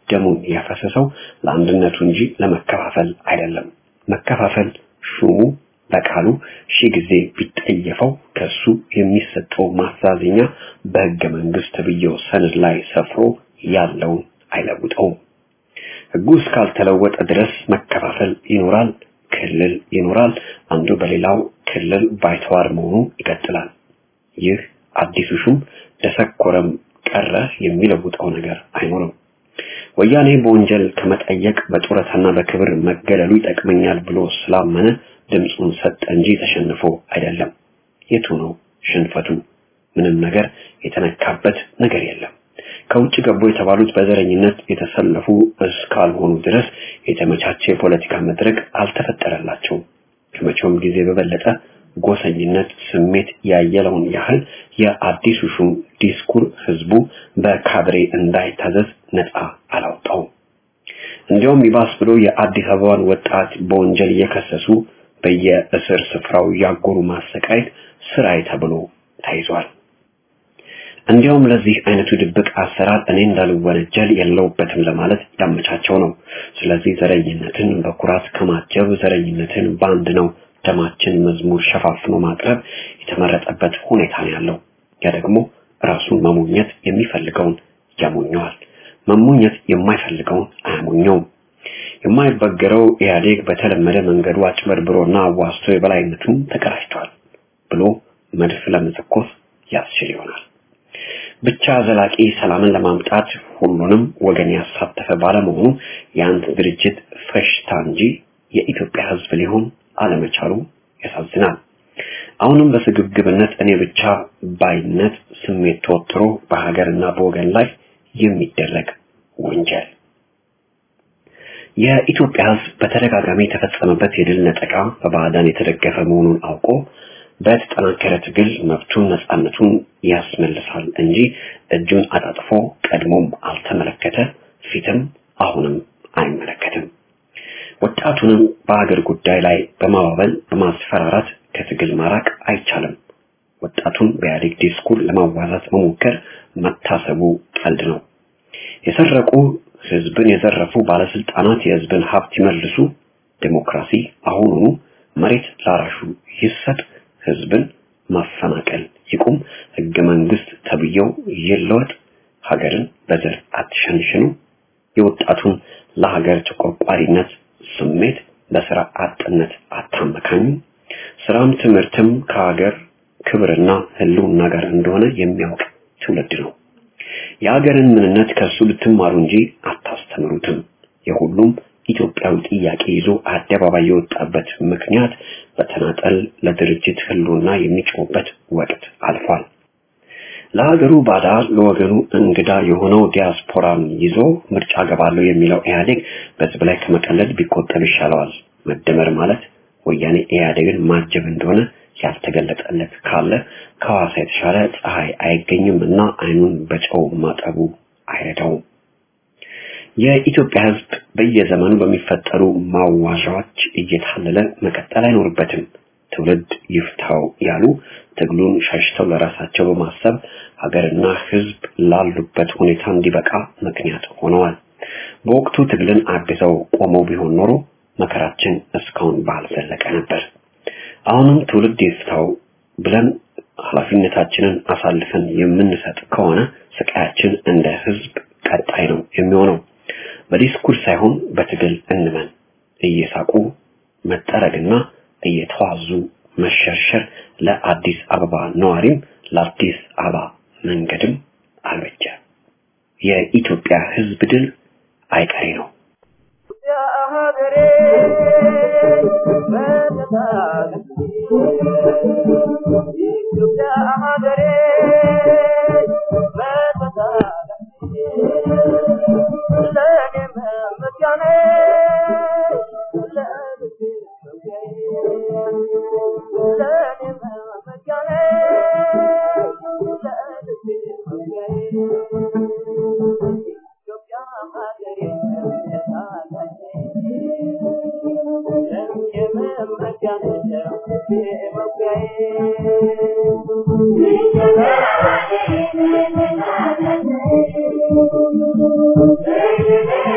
Speaker 2: ደሙን ያፈሰሰው ለአንድነቱ እንጂ ለመከፋፈል አይደለም። መከፋፈል ሹሙ በቃሉ ሺህ ጊዜ ቢጠየፈው ከሱ የሚሰጠው ማሳዘኛ በሕገ መንግስት ተብዬው ሰነድ ላይ ሰፍሮ ያለው አይለውጠውም። ሕጉ እስካልተለወጠ ድረስ መከፋፈል ይኖራል፣ ክልል ይኖራል፣ አንዱ በሌላው ክልል ባይተዋር መሆኑ ይቀጥላል። ይህ አዲሱ ሹም ደሰኮረም ቀረ የሚለውጠው ነገር አይኖርም። ወያኔ በወንጀል ከመጠየቅ በጡረታና በክብር መገለሉ ይጠቅመኛል ብሎ ስላመነ ድምጹን ሰጠ እንጂ ተሸንፎ አይደለም። የቱ ነው ሽንፈቱ? ምንም ነገር የተነካበት ነገር የለም። ከውጭ ገቡ የተባሉት በዘረኝነት የተሰለፉ እስካልሆኑ ድረስ የተመቻቸ የፖለቲካ መድረክ አልተፈጠረላቸውም። ከመቼውም ጊዜ በበለጠ ጎሰኝነት ስሜት ያየለውን ያህል የአዲሱ ሹም ዲስኩር ህዝቡ በካድሬ እንዳይታዘዝ ነፃ አላውጣው። እንዲያውም ይባስ ብሎ የአዲስ አበባን ወጣት በወንጀል እየከሰሱ በየእስር ስፍራው ያጎሩ ማሰቃየት ስራይ ተብሎ ተይዟል። እንዲያውም ለዚህ አይነቱ ድብቅ አሰራር እኔ እንዳልወነጀል የለውበትም ለማለት ያመቻቸው ነው። ስለዚህ ዘረኝነትን በኩራት ከማጀብ ዘረኝነትን ባንድ ነው ደማችን መዝሙር ሸፋፍኖ ማቅረብ የተመረጠበት ሁኔታ ነው ያለው። ያ ደግሞ ራሱን መሞኘት የሚፈልገውን ያሞኘዋል፣ መሞኘት የማይፈልገውን አያሞኘውም። የማይበገረው ኢህአዴግ በተለመደ መንገዱ አጭበርብሮና አዋስቶ የበላይነቱን ተቀዳጅቷል ብሎ መድፍ ለመተኮስ ያስችል ይሆናል። ብቻ ዘላቂ ሰላምን ለማምጣት ሁሉንም ወገን ያሳተፈ ባለመሆኑ የአንድ ድርጅት ፈሽታ እንጂ የኢትዮጵያ ሕዝብ ሊሆን አለመቻሉ ያሳዝናል። አሁንም በስግብግብነት እኔ ብቻ ባይነት ስሜት ተወጥሮ በሀገርና በወገን ላይ የሚደረግ ወንጀል የኢትዮጵያ ሕዝብ በተደጋጋሚ የተፈጸመበት የድል ነጠቃ በባዕዳን የተደገፈ መሆኑን አውቆ በተጠናከረ ትግል መብቱን ነፃነቱን ያስመልሳል እንጂ እጁን አጣጥፎ ቀድሞም አልተመለከተ፣ ፊትም አሁንም አይመለከትም። ወጣቱንም በአገር ጉዳይ ላይ በማባበል በማስፈራራት ከትግል ማራቅ አይቻልም። ወጣቱን በኢህአዴግ ዲስኩር ለማዋዛት መሞከር መታሰቡ ቀልድ ነው። የሰረቁ ህዝብን የዘረፉ ባለስልጣናት የህዝብን ሀብት ይመልሱ፣ ዴሞክራሲ አሁኑኑ መሬት ላራሹ ይሰጥ፣ ህዝብን ማፈናቀል ይቁም፣ ህገ መንግስት ተብየው ይለወጥ፣ ሀገርን በዘር አትሸንሽኑ፣ የወጣቱን ለሀገር ተቆርቋሪነት ስሜት በስራ አጥነት አታመካኙ፣ ስራም ትምህርትም ከሀገር ክብርና ህልውና ጋር እንደሆነ የሚያውቅ ትውልድ ነው። የሀገርን ምንነት ከሱ ልትማሩ እንጂ አታስተምሩትም። የሁሉም ኢትዮጵያዊ ጥያቄ ይዞ አደባባይ የወጣበት ምክንያት በተናጠል ለድርጅት ህልውና የሚጮህበት ወቅት አልፏል። ለሀገሩ ባዳ ለወገኑ እንግዳ የሆነው ዲያስፖራን ይዞ ምርጫ ገባለው የሚለው ኢህአዴግ በህዝብ ላይ ከመቀለድ ቢቆጠብ ይሻለዋል። መደመር ማለት ወያኔ ኢህአዴግን ማጀብ እንደሆነ ያልተገለጠለት ካለ ከዋሳ የተሻለ ፀሐይ አይገኝምና አይኑን በጨው ማጠቡ አይረዳውም። የኢትዮጵያ ህዝብ በየዘመኑ በሚፈጠሩ ማዋዣዎች እየታለለ መቀጠል አይኖርበትም። ትውልድ ይፍታው ያሉ ትግሉን ሸሽተው ለራሳቸው በማሰብ ሀገርና ህዝብ ላሉበት ሁኔታ እንዲበቃ ምክንያት ሆነዋል። በወቅቱ ትግልን አግዘው ቆመው ቢሆን ኖሮ መከራችን እስካሁን ባልዘለቀ ነበር። አሁንም ትውልድ ይፍታው ብለን ኃላፊነታችንን አሳልፈን የምንሰጥ ከሆነ ስቃያችን እንደ ህዝብ ቀጣይ ነው የሚሆነው። በዲስኩር ሳይሆን በትግል እንመን። እየሳቁ መጠረግና እየተዋዙ መሸርሸር ለአዲስ አበባ ነዋሪም ለአዲስ አበባ መንገድም አልበጀ። የኢትዮጵያ ህዝብ ድል አይቀሬ ነው።
Speaker 3: Thank you.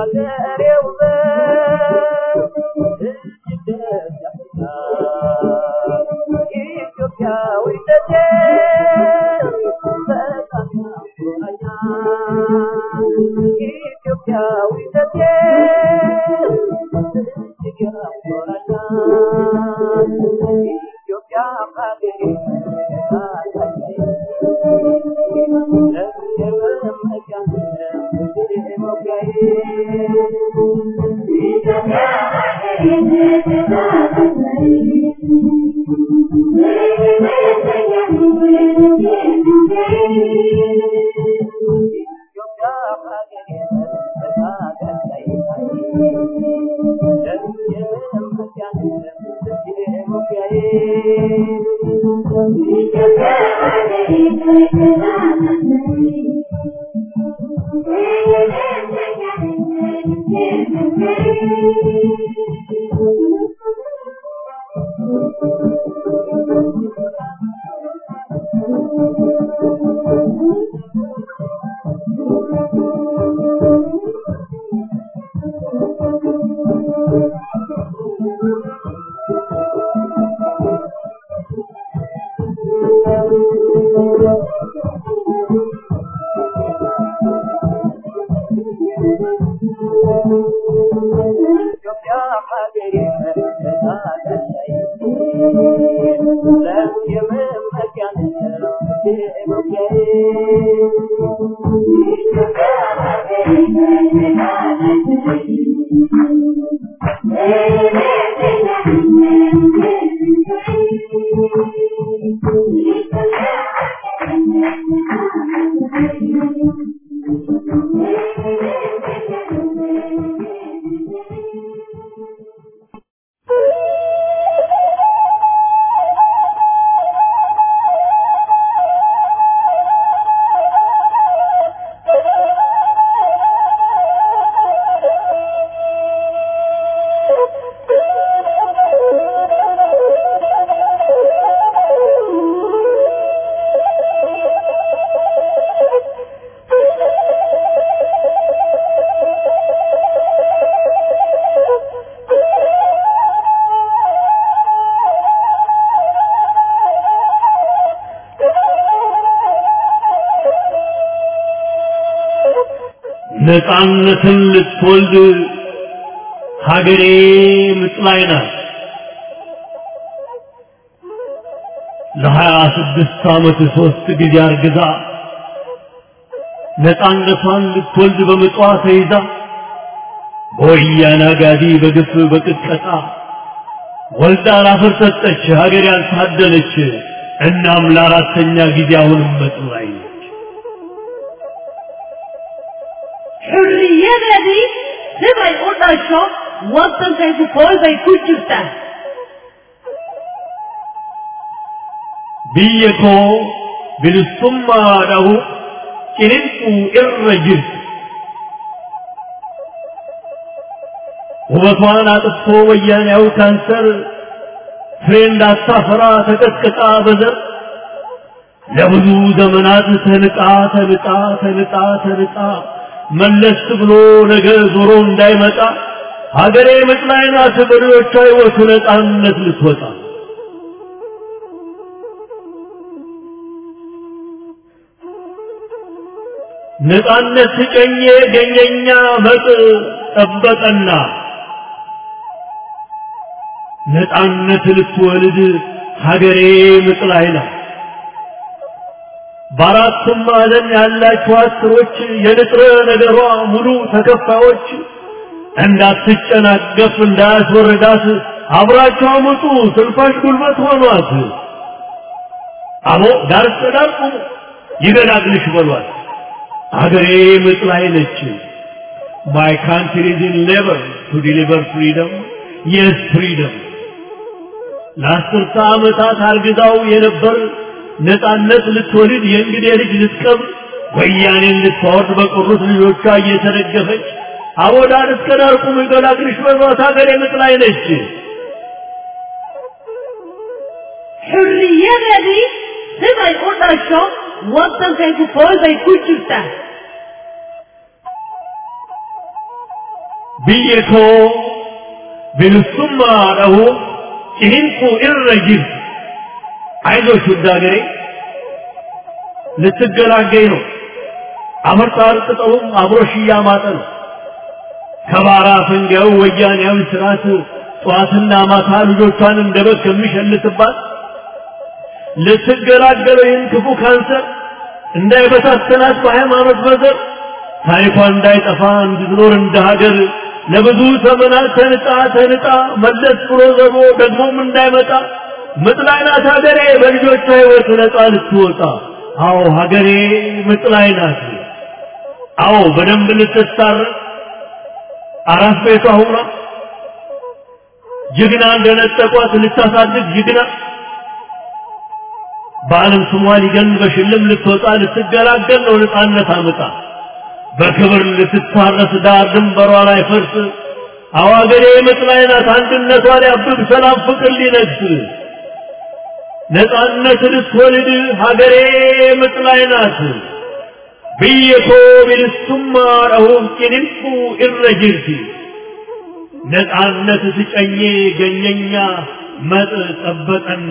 Speaker 3: ነፃነትን ልትወልድ ሀገሬ ምጥ ላይ ናት። ለ26 ዓመት 3 ጊዜ አርግዛ ነፃነቷን ልትወልድ በምጧ ተይዛ በወያኔ አጋዲ በግፍ በቅጥቀጣ ወልዳ ላፈር ሰጠች ሀገር ያልታደለች። እናም ለአራተኛ ጊዜ አሁንም ምጥ ላይ ነች።
Speaker 4: حريتي تبقى يقول الشعب وطن كيف قول بيكون جبتها
Speaker 3: بيكو بالسمى له كننكو الرجل وبطوانا تطفو وياني او كانسر فرين دا السفرة تكتكتا بذر لبدو زمنات تنقا تنقا تنقا تنقا መለስ ብሎ ነገ ዞሮ እንዳይመጣ ሀገሬ ምጥ ላይ ናት። በሬዎቿ ሕይወት ነፃነት ልትወጣ ነፃነት ሲቀኘ ገኘኛ መጥ ጠበቀና ነፃነት ልትወልድ ሀገሬ ምጥ ላይ ናት። በአራቱም ማዕዘን ያላችሁ አስሮች የንጥረ ነገሯ ሙሉ ተከፋዮች እንዳትጨናገፍ እንዳያስወርዳት አብራችሁ አምጡ ስልፋሽ ጉልበት ሆኗት። አቦ ዳር ተዳርቁ ይገላግልሽ በሏት አገሬ ምጥ ላይ ነች። My country is in labor to deliver freedom. Yes, freedom. ለአስርተ ዓመታት አርግዛው የነበር ነፃነት ልትወልድ የእንግዴ ልጅ ልትቀብር ወያኔን ልትወርድ በቁርጥ ልጆቿ እየተደገፈች አወዳን እስከ ዳር ቁም ይገላግልሽ በሏት ሀገሬ ምጥ ላይ ነች።
Speaker 4: حريتي تبقى يقول الشعب وطن كيف قول بيكون جبتها
Speaker 3: biyyeko bilisumma lahu ininku irrajil አይዞሽ ውዳገሬ ልትገላገኝ ነው አመርጣር ቅጠሉም አብሮሽ እያማጠ ነው ከባራ ፈንጋው ወያኔያዊ ስርዓት ጧትና ማታ ልጆቿን እንደበግ ከሚሸልትባት ልትገላገለው ይህን ክፉ ካንሰር እንዳይበታተናት በሃይማኖት በዘር ታሪኳ እንዳይጠፋ እንድትኖር እንደ ሀገር ለብዙ ዘመናት ተንጣ መለስ ብሎ ዘቦ ደግሞም እንዳይመጣ ምጥ ላይ ናት ሀገሬ በልጆቿ ሕይወት ነጻ ልትወጣ አዎ ሀገሬ ምጥ ላይ ናት አዎ በደንብ ልትታረቅ አራስ ቤቷ ሆና ጀግና እንደነጠቋት ልታሳድግ ጀግና በዓለም ስሟ ሊገን በሽልም ልትወጣ ልትገላገል ነው ነጻነት አመጣ በክብር ልትታረስ ዳር ድንበሯ ላይ ፈርስ አዎ ሀገሬ ምጥ ላይ ናት አንድነቷ ሊያብብ ሰላም ፍቅር ሊነግስ ነጻነት ልትወልድ ሀገሬ ምጥ ላይ ናት ብየኮ ቢልሱማ ረሁም ቂንፉ ኢረጅርቲ ነጻነት ስጨኜ ገኘኛ መጥ ጠበቀና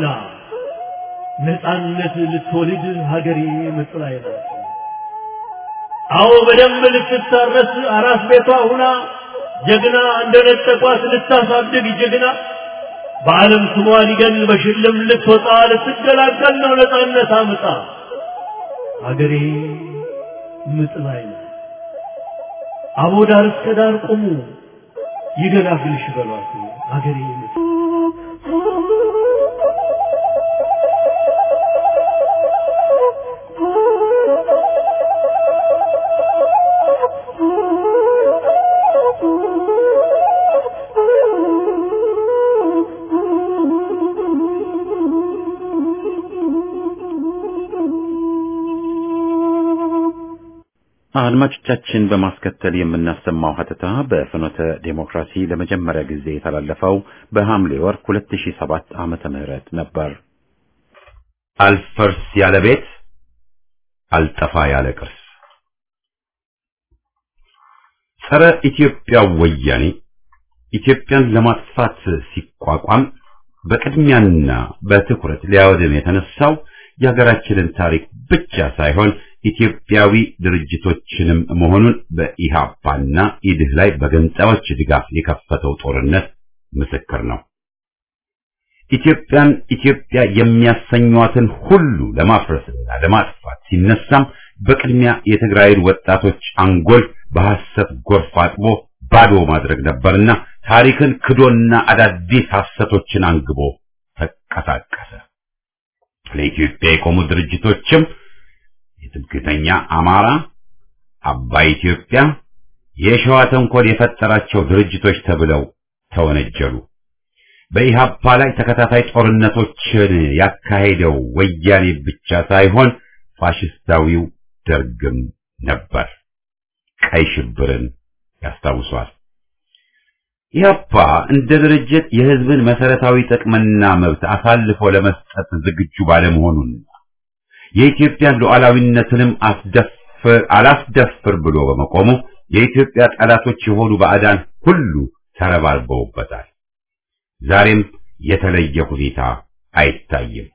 Speaker 3: ነጻነት ልትወልድ ሀገሬ ምጥ ላይ ናት አዎ በደንብ ልትታረስ አራስ ቤቷ ሁና ጀግና እንደነጠቋት ልታሳድግ ጀግና በዓለም ስሟ ሊገን በሽልም ልትወጣ ልትገላገል ነው ነጻነት አምጣ ሀገሬ ምጥ ላይ ናት አቦ ዳር እስከ ዳር ቆሙ ይገላግልሽ በሏት ሀገሬ ምጥ
Speaker 1: አድማጮቻችን በማስከተል የምናሰማው ሀተታ በፍኖተ ዴሞክራሲ ለመጀመሪያ ጊዜ የተላለፈው በሐምሌ ወር 2007 ዓመተ ምህረት ነበር። አልፈርስ ያለ ቤት አልጠፋ ያለ ቅርስ ጸረ ኢትዮጵያ ወያኔ ኢትዮጵያን ለማጥፋት ሲቋቋም በቅድሚያና በትኩረት ሊያወድም የተነሳው የሀገራችንን ታሪክ ብቻ ሳይሆን ኢትዮጵያዊ ድርጅቶችንም መሆኑን በኢሃፓና ኢድህ ላይ በገንጣዮች ድጋፍ የከፈተው ጦርነት ምስክር ነው። ኢትዮጵያን ኢትዮጵያ የሚያሰኟትን ሁሉ ለማፍረስና ለማጥፋት ሲነሳም በቅድሚያ የትግራይን ወጣቶች አንጎል በሐሰት ጎርፍ አጥቦ ባዶ ማድረግ ነበርና ታሪክን ክዶና አዳዲስ ሐሰቶችን አንግቦ ተቀሳቀሰ። ለኢትዮጵያ የቆሙ ድርጅቶችም የትምክህተኛ አማራ፣ አባይ ኢትዮጵያ፣ የሸዋ ተንኮል የፈጠራቸው ድርጅቶች ተብለው ተወነጀሉ። በኢሃፓ ላይ ተከታታይ ጦርነቶችን ያካሄደው ወያኔ ብቻ ሳይሆን ፋሽስታዊው ደርግም ነበር። ቀይ ሽብርን ያስታውሷል። ኢሃፓ እንደ ድርጅት የህዝብን መሰረታዊ ጥቅምና መብት አሳልፎ ለመስጠት ዝግጁ ባለመሆኑና የኢትዮጵያን ሉዓላዊነትንም አላስደፍር ብሎ በመቆሙ የኢትዮጵያ ጠላቶች የሆኑ ባዕዳን ሁሉ ተረባርበውበታል። ዛሬም የተለየ ሁኔታ አይታይም።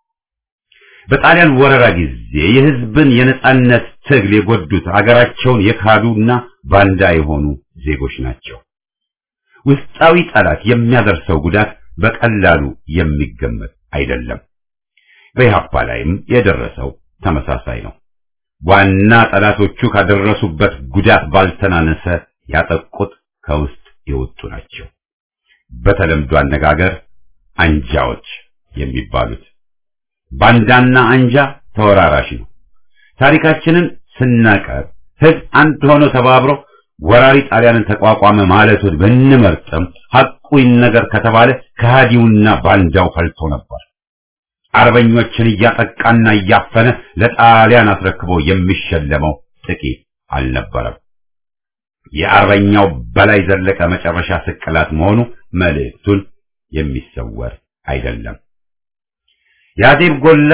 Speaker 1: በጣሊያን ወረራ ጊዜ የህዝብን የነጻነት ትግል የጎዱት አገራቸውን የካዱና ባንዳ የሆኑ ዜጎች ናቸው። ውስጣዊ ጠላት የሚያደርሰው ጉዳት በቀላሉ የሚገመት አይደለም። በኢሃፓ ላይም የደረሰው ተመሳሳይ ነው። ዋና ጠላቶቹ ካደረሱበት ጉዳት ባልተናነሰ ያጠቁት ከውስጥ የወጡ ናቸው። በተለምዶ አነጋገር አንጃዎች የሚባሉት። ባንዳና አንጃ ተወራራሽ ነው። ታሪካችንን ስናቀር ህዝብ አንድ ሆኖ ተባብሮ ወራሪ ጣሊያንን ተቋቋመ ማለቱን ብንመርጥም ሐቁ ይነገር ከተባለ ከሃዲውና ባንዳው ፈልቶ ነበር። አርበኞችን እያጠቃና እያፈነ ለጣሊያን አስረክቦ የሚሸለመው ጥቂት አልነበረም። የአርበኛው በላይ ዘለቀ መጨረሻ ስቅላት መሆኑ መልእክቱን የሚሰወር አይደለም። ያዴብ ጎላ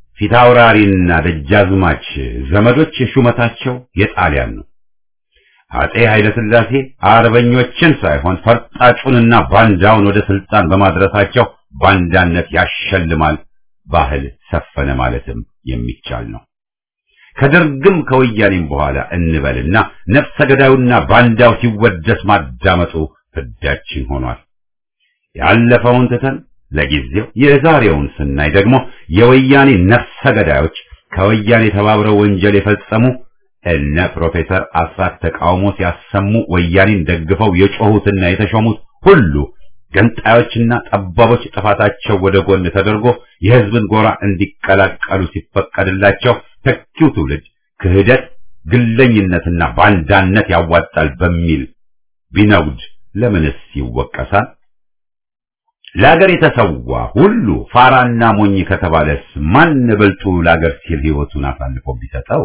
Speaker 1: ፊታውራሪና ደጃዝማች ዘመዶች ሹመታቸው የጣሊያን ነው። አጼ ኃይለ ሥላሴ አርበኞችን ሳይሆን ፈርጣጩንና ባንዳውን ወደ ስልጣን በማድረሳቸው ባንዳነት ያሸልማል ባህል ሰፈነ ማለትም የሚቻል ነው። ከደርግም ከወያኔም በኋላ እንበልና ነፍሰ ገዳዩና ባንዳው ሲወደስ ማዳመጡ ፍዳችን ሆኗል። ያለፈውን ትተን ለጊዜው የዛሬውን ስናይ ደግሞ የወያኔ ነፍሰ ገዳዮች ከወያኔ ተባብረው ወንጀል የፈጸሙ እነ ፕሮፌሰር አስራት ተቃውሞ ሲያሰሙ ወያኔን ደግፈው የጮሁትና የተሾሙት ሁሉ ገንጣዮችና ጠባቦች ጥፋታቸው ወደ ጎን ተደርጎ የሕዝብን ጎራ እንዲቀላቀሉ ሲፈቀድላቸው ተኪው ትውልድ ክህደት፣ ግለኝነትና ባንዳነት ያዋጣል በሚል ቢነጉድ ለምንስ ይወቀሳል? ለአገር የተሰዋ ሁሉ ፋራና ሞኝ ከተባለስ ማን በልጡ ለአገር ሲል ሕይወቱን አሳልፎ ቢሰጠው?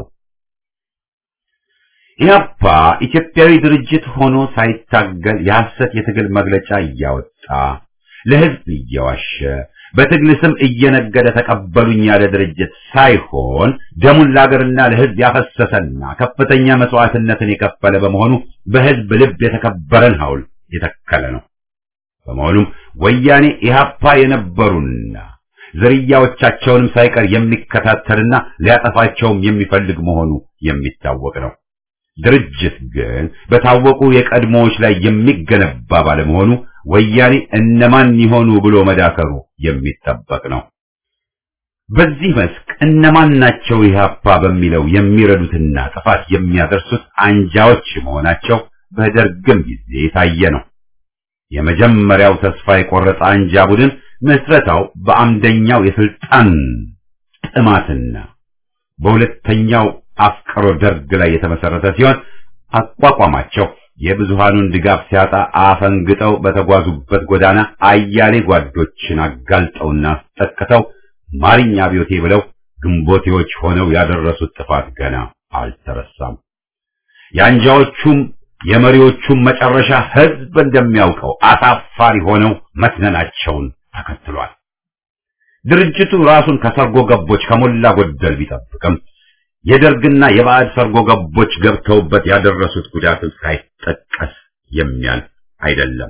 Speaker 1: ኢህአፓ ኢትዮጵያዊ ድርጅት ሆኖ ሳይታገል የሐሰት የትግል መግለጫ እያወጣ ለሕዝብ እየዋሸ በትግል ስም እየነገደ ተቀበሉኝ ያለ ድርጅት ሳይሆን ደሙን ለአገርና ለሕዝብ ያፈሰሰና ከፍተኛ መስዋዕትነትን የከፈለ በመሆኑ በሕዝብ ልብ የተከበረን ሐውልት የተከለ ነው። በመሆኑም ወያኔ ኢህአፓ የነበሩና ዝርያዎቻቸውንም ሳይቀር የሚከታተልና ሊያጠፋቸውም የሚፈልግ መሆኑ የሚታወቅ ነው። ድርጅት ግን በታወቁ የቀድሞዎች ላይ የሚገነባ ባለመሆኑ ወያኔ እነማን ይሆኑ ብሎ መዳከሩ የሚጠበቅ ነው። በዚህ መስክ እነማን ናቸው ኢህአፓ በሚለው የሚረዱትና ጥፋት የሚያደርሱት አንጃዎች መሆናቸው በደርግም ጊዜ የታየ ነው። የመጀመሪያው ተስፋ የቆረጠ አንጃ ቡድን መስረታው በአምደኛው የስልጣን ጥማትና በሁለተኛው አፍቅሮ ደርግ ላይ የተመሰረተ ሲሆን አቋቋማቸው የብዙሃኑን ድጋፍ ሲያጣ አፈንግጠው በተጓዙበት ጎዳና አያሌ ጓዶችን አጋልጠውና አስጠቅተው ማርኛ አብዮቴ ብለው ግንቦቴዎች ሆነው ያደረሱት ጥፋት ገና አልተረሳም። የአንጃዎቹም የመሪዎቹም መጨረሻ ሕዝብ እንደሚያውቀው አሳፋሪ ሆነው መስነናቸውን ተከትሏል። ድርጅቱ ራሱን ከሰርጎ ገቦች ከሞላ ጎደል ቢጠብቅም የደርግና የባዕድ ሰርጎ ገቦች ገብተውበት ያደረሱት ጉዳትም ሳይጠቀስ የሚያልፍ አይደለም።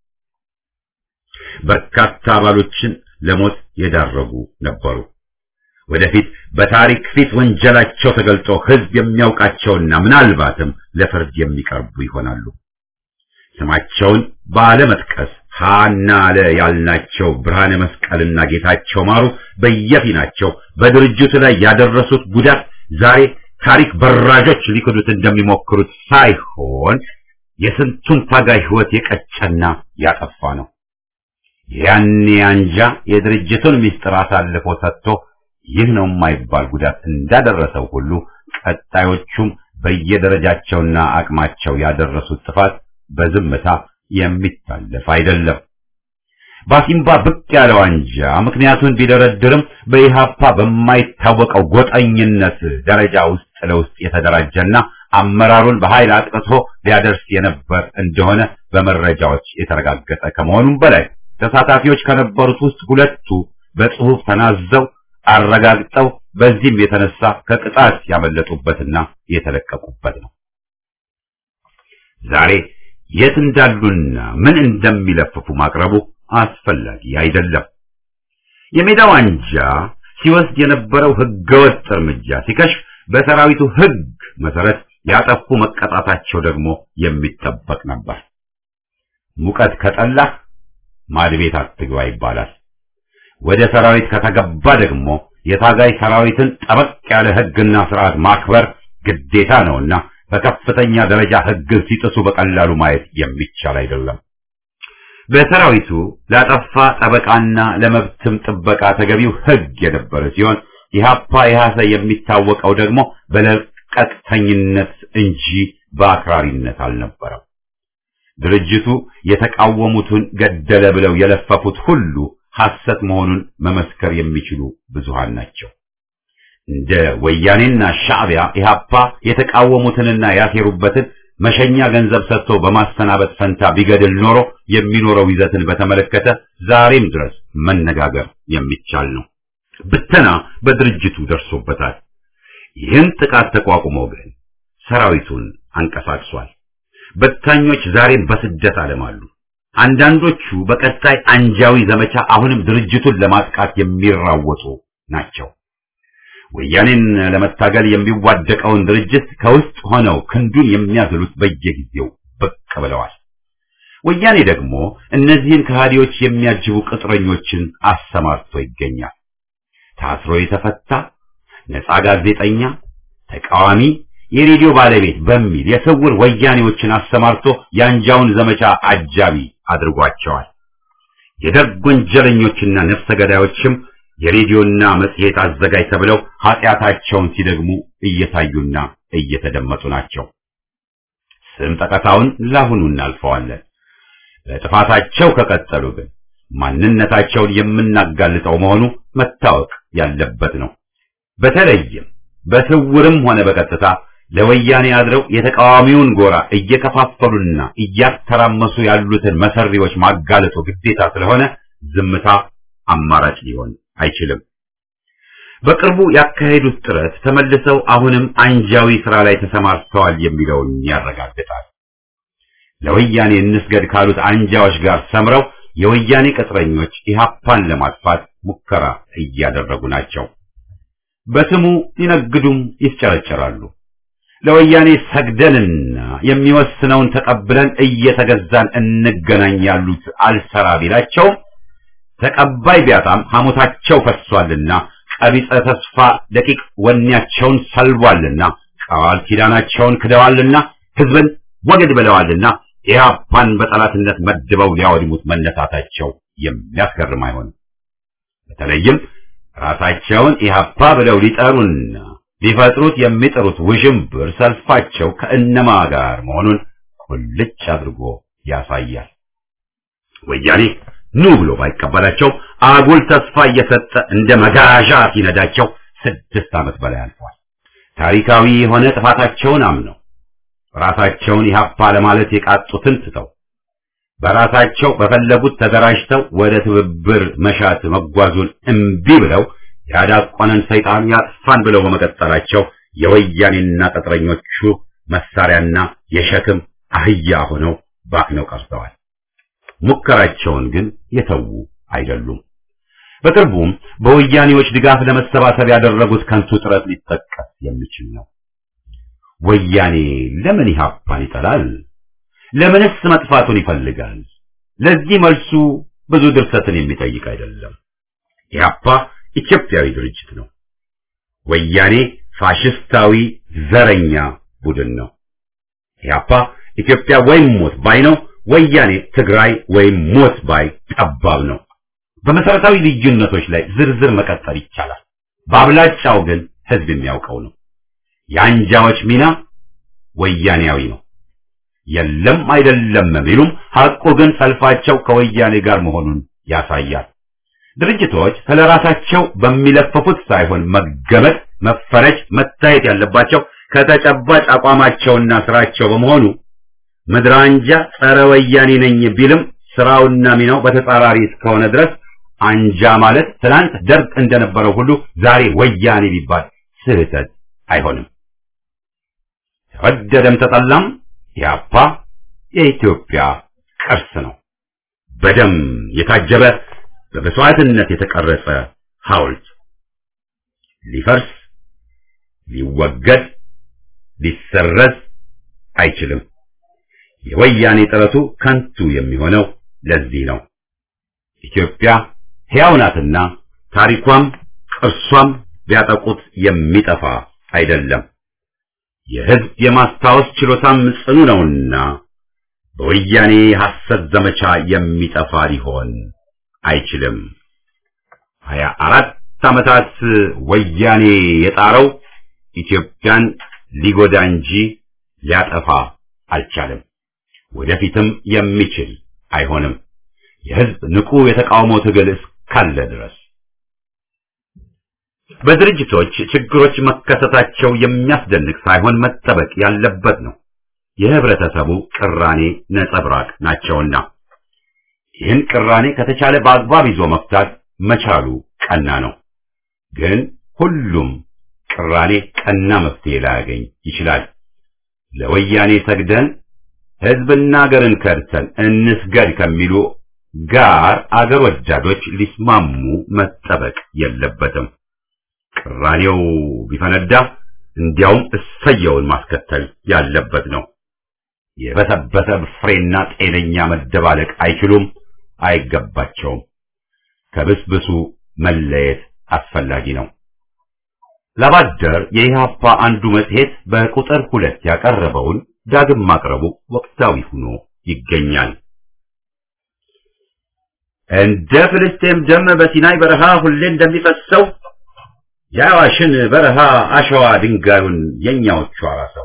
Speaker 1: በርካታ አባሎችን ለሞት የዳረጉ ነበሩ። ወደፊት በታሪክ ፊት ወንጀላቸው ተገልጦ ሕዝብ የሚያውቃቸውና ምናልባትም ለፍርድ የሚቀርቡ ይሆናሉ። ስማቸውን ባለመጥቀስ ሃና አለ ያልናቸው ብርሃነ መስቀልና ጌታቸው ማሩ በየፊናቸው በድርጅቱ ላይ ያደረሱት ጉዳት ዛሬ ታሪክ በራዦች ሊክዱት እንደሚሞክሩት ሳይሆን የስንቱን ታጋይ ሕይወት የቀጨና ያጠፋ ነው። ያኔ አንጃ የድርጅቱን ምስጢር አሳልፎ ሰጥቶ ይህ ነው የማይባል ጉዳት እንዳደረሰው ሁሉ ቀጣዮቹም በየደረጃቸውና አቅማቸው ያደረሱት ጥፋት በዝምታ የሚታለፍ አይደለም። ባሲምባ ብቅ ያለው አንጃ ምክንያቱን ቢደረድርም በኢህአፓ በማይታወቀው ጎጠኝነት ደረጃ ውስጥ ለውስጥ የተደራጀና አመራሩን በኃይል አጥቅቶ ሊያደርስ የነበር እንደሆነ በመረጃዎች የተረጋገጠ ከመሆኑም በላይ ተሳታፊዎች ከነበሩት ውስጥ ሁለቱ በጽሑፍ ተናዘው አረጋግጠው በዚህም የተነሳ ከቅጣት ያመለጡበትና የተለቀቁበት ነው። ዛሬ የት እንዳሉና ምን እንደሚለፍፉ ማቅረቡ አስፈላጊ አይደለም። የሜዳው አንጃ ሲወስድ የነበረው ህገወጥ እርምጃ ሲከሽፍ በሰራዊቱ ህግ መሰረት ያጠፉ መቀጣታቸው ደግሞ የሚጠበቅ ነበር። ሙቀት ከጠላህ ማድቤት አትግባ ይባላል። ወደ ሰራዊት ከተገባ ደግሞ የታጋይ ሰራዊትን ጠበቅ ያለ ህግና ስርዓት ማክበር ግዴታ ነውና በከፍተኛ ደረጃ ህግን ሲጥሱ በቀላሉ ማየት የሚቻል አይደለም። በሰራዊቱ ላጠፋ ጠበቃና ለመብትም ጥበቃ ተገቢው ህግ የነበረ ሲሆን ኢህአፓ ኢህአሰ የሚታወቀው ደግሞ በለቀቅተኝነት እንጂ በአክራሪነት አልነበረም። ድርጅቱ የተቃወሙትን ገደለ ብለው የለፈፉት ሁሉ ሐሰት መሆኑን መመስከር የሚችሉ ብዙሃን ናቸው። እንደ ወያኔና ሻዕቢያ ኢህአፓ የተቃወሙትንና ያሴሩበትን መሸኛ ገንዘብ ሰጥቶ በማስተናበጥ ፈንታ ቢገድል ኖሮ የሚኖረው ይዘትን በተመለከተ ዛሬም ድረስ መነጋገር የሚቻል ነው። ብተና በድርጅቱ ደርሶበታል። ይህን ጥቃት ተቋቁሞ ግን ሰራዊቱን አንቀሳቅሷል። በታኞች ዛሬም በስደት ዓለም አሉ። አንዳንዶቹ በቀጣይ አንጃዊ ዘመቻ አሁንም ድርጅቱን ለማጥቃት የሚራወጡ ናቸው። ወያኔን ለመታገል የሚዋደቀውን ድርጅት ከውስጥ ሆነው ክንዱን የሚያዝሉት በየጊዜው ብቅ ብለዋል። ወያኔ ደግሞ እነዚህን ከሃዲዎች የሚያጅቡ ቅጥረኞችን አሰማርቶ ይገኛል። ታስሮ የተፈታ ነፃ ጋዜጠኛ፣ ተቃዋሚ፣ የሬዲዮ ባለቤት በሚል የስውር ወያኔዎችን አሰማርቶ የአንጃውን ዘመቻ አጃቢ አድርጓቸዋል። የደግ ወንጀለኞችና ነፍሰ ገዳዮችም የሬዲዮና መጽሔት አዘጋጅ ተብለው ኃጢአታቸውን ሲደግሙ እየታዩና እየተደመጡ ናቸው። ስም ጠቀሳውን ላሁኑ እናልፈዋለን። ለጥፋታቸው ከቀጠሉ ግን ማንነታቸውን የምናጋልጠው መሆኑ መታወቅ ያለበት ነው። በተለይም በስውርም ሆነ በቀጥታ ለወያኔ አድረው የተቃዋሚውን ጎራ እየከፋፈሉና እያተራመሱ ያሉትን መሰሪዎች ማጋለጡ ግዴታ ስለሆነ ዝምታ አማራጭ ሊሆን አይችልም። በቅርቡ ያካሄዱት ጥረት ተመልሰው አሁንም አንጃዊ ስራ ላይ ተሰማርተዋል የሚለውን ያረጋግጣል። ለወያኔ እንስገድ ካሉት አንጃዎች ጋር ሰምረው የወያኔ ቅጥረኞች ኢህአፓን ለማጥፋት ሙከራ እያደረጉ ናቸው። በስሙ ይነግዱም ይስጨረጨራሉ። ለወያኔ ሰግደንና የሚወስነውን ተቀብለን እየተገዛን እንገናኝ ያሉት አልሰራ ቢላቸው ተቀባይ ቢያጣም ሐሞታቸው ፈሷልና ቀቢጸ ተስፋ ደቂቅ ወኔያቸውን ሰልቧልና ቃል ኪዳናቸውን ክደዋልና ህዝብን ወግድ ብለዋልና ኢህአፓን በጠላትነት መድበው ሊያወድሙት መነሳታቸው የሚያስገርም አይሆንም። በተለይም ራሳቸውን ኢህአፓ ብለው ሊጠሩና ሊፈጥሩት የሚጠሩት ውዥንብር ሰልፋቸው ከእነማ ጋር መሆኑን ቁልጭ አድርጎ ያሳያል። ወያኔ ኑ ብሎ ባይቀበላቸው አጉል ተስፋ እየሰጠ እንደ መጋዣ ሲነዳቸው 6 ዓመት በላይ አልፏል። ታሪካዊ የሆነ ጥፋታቸውን አምነው ራሳቸውን ኢህአፓ ለማለት የቃጡትን ትተው በራሳቸው በፈለጉት ተደራጅተው ወደ ትብብር መሻት መጓዙን እምቢ ብለው ያዳቆነን ሰይጣን ያጥፋን ብለው በመቀጠላቸው የወያኔና ቅጥረኞቹ መሳሪያና የሸክም አህያ ሆነው ባክነው ቀርተዋል። ሙከራቸውን ግን የተዉ አይደሉም። በቅርቡም በወያኔዎች ድጋፍ ለመሰባሰብ ያደረጉት ከንቱ ጥረት ሊጠቀስ የሚችል ነው። ወያኔ ለምን ኢህአፓን ይጠላል? ለምንስ መጥፋቱን ይፈልጋል? ለዚህ መልሱ ብዙ ድርሰትን የሚጠይቅ አይደለም። ኢህአፓ ኢትዮጵያዊ ድርጅት ነው። ወያኔ ፋሽስታዊ ዘረኛ ቡድን ነው። ኢህአፓ ኢትዮጵያ ወይም ሞት ባይ ነው። ወያኔ ትግራይ ወይም ሞት ባይ ጠባብ ነው። በመሰረታዊ ልዩነቶች ላይ ዝርዝር መቀጠል ይቻላል። በአብላጫው ግን ህዝብ የሚያውቀው ነው። የአንጃዎች ሚና ወያኔያዊ ነው። የለም አይደለም ቢሉም ሐቁ ግን ሰልፋቸው ከወያኔ ጋር መሆኑን ያሳያል። ድርጅቶች ስለራሳቸው በሚለፈፉት ሳይሆን መገመት፣ መፈረጅ፣ መታየት ያለባቸው ከተጨባጭ አቋማቸውና ስራቸው በመሆኑ ምድር አንጃ ጸረ ወያኔ ነኝ ቢልም ስራውና ሚናው በተጻራሪ እስከሆነ ድረስ አንጃ ማለት ትናንት ደርግ እንደነበረው ሁሉ ዛሬ ወያኔ ቢባል ስህተት አይሆንም። ተወደደም ተጠላም ኢህአፓ የኢትዮጵያ ቅርስ ነው። በደም የታጀበ በመስዋዕትነት የተቀረጸ ሐውልት ሊፈርስ፣ ሊወገድ፣ ሊሰረዝ አይችልም። የወያኔ ጥረቱ ከንቱ የሚሆነው ለዚህ ነው። ኢትዮጵያ ሕያው ናትና ታሪኳም ቅርሷም ቢያጠቁት የሚጠፋ አይደለም። የህዝብ የማስታወስ ችሎታም ጽኑ ነውና በወያኔ ሐሰት ዘመቻ የሚጠፋ ሊሆን አይችልም። 24 ዓመታት ወያኔ የጣረው ኢትዮጵያን ሊጎዳ እንጂ ሊያጠፋ አልቻለም። ወደፊትም የሚችል አይሆንም። የህዝብ ንቁ የተቃውሞ ትግል እስካለ ድረስ በድርጅቶች ችግሮች መከሰታቸው የሚያስደንቅ ሳይሆን መጠበቅ ያለበት ነው። የህብረተሰቡ ቅራኔ ነጸብራቅ ናቸውና ይህን ቅራኔ ከተቻለ በአግባብ ይዞ መፍታት መቻሉ ቀና ነው። ግን ሁሉም ቅራኔ ቀና መፍትሄ ላያገኝ ይችላል። ለወያኔ ሰግደን ህዝብና አገርን ከድተን እንስገድ ከሚሉ ጋር አገር ወዳዶች ሊስማሙ መጠበቅ የለበትም። ቅራኔው ቢፈነዳ እንዲያውም እሰየውን ማስከተል ያለበት ነው። የበሰበሰ ፍሬና ጤነኛ መደባለቅ አይችሉም፣ አይገባቸውም። ከብስብሱ መለየት አስፈላጊ ነው። ላባደር የኢህአፓ አንዱ መጽሔት በቁጥር 2 ያቀረበውን ዳግም ማቅረቡ ወቅታዊ ሆኖ ይገኛል። እንደ ፍልስጤም ደም በሲናይ በረሃ ሁሌ እንደሚፈሰው የአዋሽን በረሃ አሸዋ ድንጋዩን የኛዎቹ አራሰው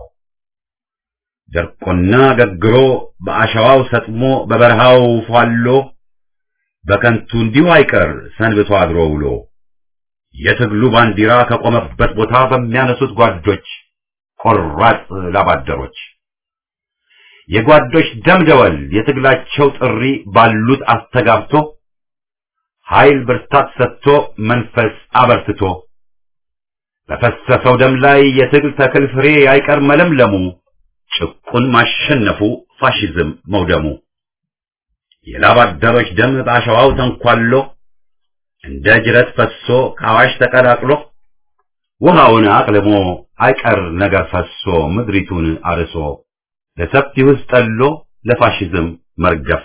Speaker 1: ደርቆና ገግሮ በአሸዋው ሰጥሞ በበረሃው ፏሎ በከንቱ እንዲሁ አይቀር ሰንብቶ አድሮ ውሎ የትግሉ ባንዲራ ከቆመበት ቦታ በሚያነሱት ጓዶች ቆራጥ ላባደሮች የጓዶች ደምደወል የትግላቸው ጥሪ ባሉት አስተጋብቶ ኃይል ብርታት ሰጥቶ መንፈስ አበርትቶ በፈሰሰው ደም ላይ የትግል ተክል ፍሬ አይቀር መለምለሙ ጭቁን ማሸነፉ ፋሺዝም መውደሙ የላባደሮች ደም በአሸዋው ተንኳሎ እንደ ጅረት ፈሶ ከአዋሽ ተቀላቅሎ ውሃውን አቅልሞ አይቀር ነገር ፈሶ ምድሪቱን አርሶ ለሰፊው ሕዝብ ጠሎ ለፋሺዝም መርገፍ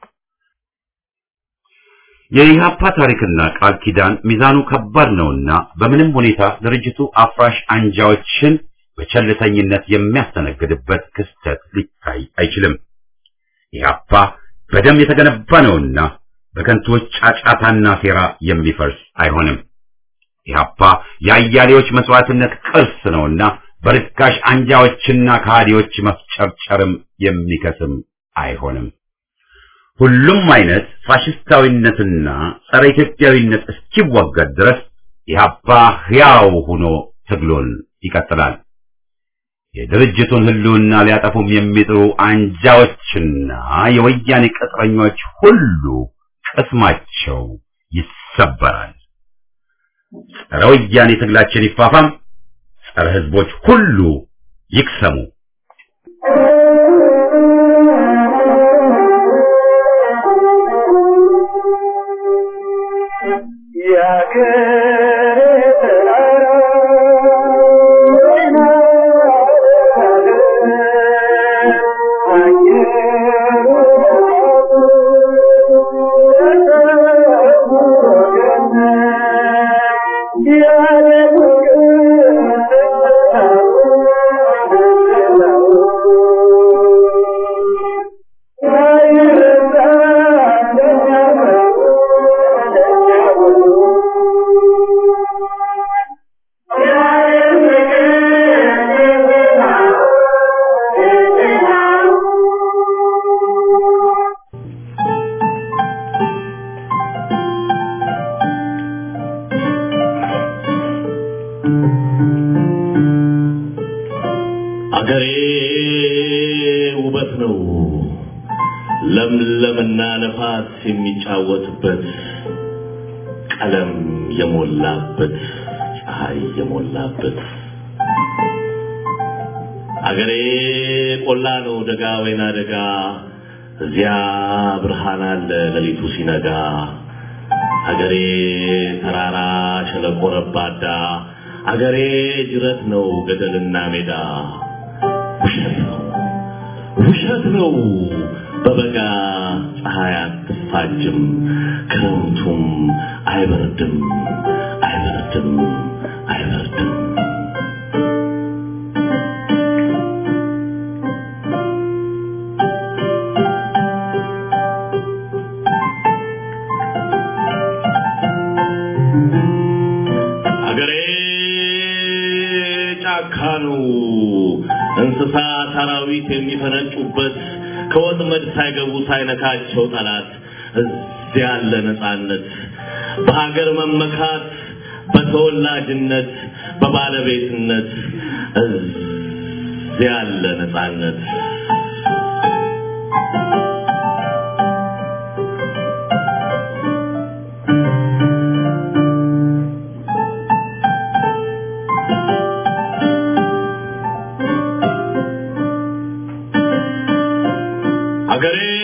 Speaker 1: የኢህአፓ ታሪክና ቃል ኪዳን ሚዛኑ ከባድ ነውና በምንም ሁኔታ ድርጅቱ አፍራሽ አንጃዎችን በቸልተኝነት የሚያስተናግድበት ክስተት ሊታይ አይችልም። ኢህአፓ በደም የተገነባ ነውና በከንቱዎች ጫጫታና ሴራ የሚፈርስ አይሆንም። ኢህአፓ የአያሌዎች መስዋዕትነት ቅርስ ነውና በርካሽ አንጃዎችና ከሃዲዎች መፍጨርጨርም የሚከስም አይሆንም። ሁሉም አይነት ፋሽስታዊነትና ጸረ ኢትዮጵያዊነት እስኪወገድ ድረስ ኢህአፓ ሕያው ሆኖ ትግሉን ይቀጥላል። የድርጅቱን ህልውና ሊያጠፉም የሚጥሩ አንጃዎችና የወያኔ ቅጥረኞች ሁሉ ቅስማቸው ይሰበራል። ጸረ ወያኔ ትግላችን ይፋፋም፣ ጸረ ህዝቦች ሁሉ ይክሰሙ።
Speaker 3: አገሬ ውበት ነው ለምለምና ነፋስ የሚጫወትበት ቀለም የሞላበት ፀሐይ የሞላበት አገሬ ቆላ ነው ደጋ ወይና ደጋ እዚያ ብርሃን አለ ለሊቱ ሲነጋ አገሬ ተራራ ሸለቆ ረባዳ አገሬ ጅረት ነው ገደልና ሜዳ ውሸት ነው በበጋ ፀሐይ አትፋጅም ክረምቱም አይበርድም አይበርድም አይበርድም አገሬ ጫካ ነው እንስሳ አራዊት የሚፈነጩበት ከወጥመድ ሳይገቡ ሳይነካቸው ጠላት እዚያ ያለ ነፃነት በሀገር መመካት በተወላጅነት በባለቤትነት እዚያ ያለ ነፃነት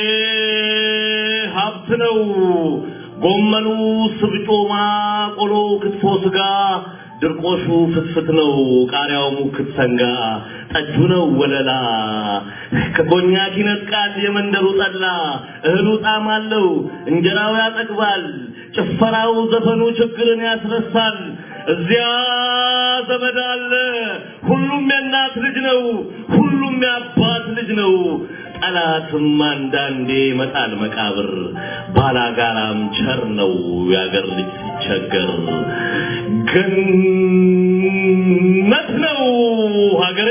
Speaker 3: ሀብት ነው ጎመኑ ስብጮማ ቆሎ ክትፎ ስጋ ድርቆሹ ፍትፍት ነው ቃሪያው ሙክት ሰንጋ ጠጁ ነው ወለላ ከኮኛክ ይነጥቃል የመንደሩ ጠላ እህሉ ጣዕም አለው እንጀራው ያጠግባል ጭፈራው ዘፈኑ ችግርን ያስረሳል እዚያ ዘመድ አለ ሁሉም የእናት ልጅ ነው ሁሉም የአባት ልጅ ነው ጠላትም አንዳንዴ መጣል መቃብር ባላጋራም ቸር ነው ያገር ልጅ ሲቸገር ገነት ነው ሀገሬ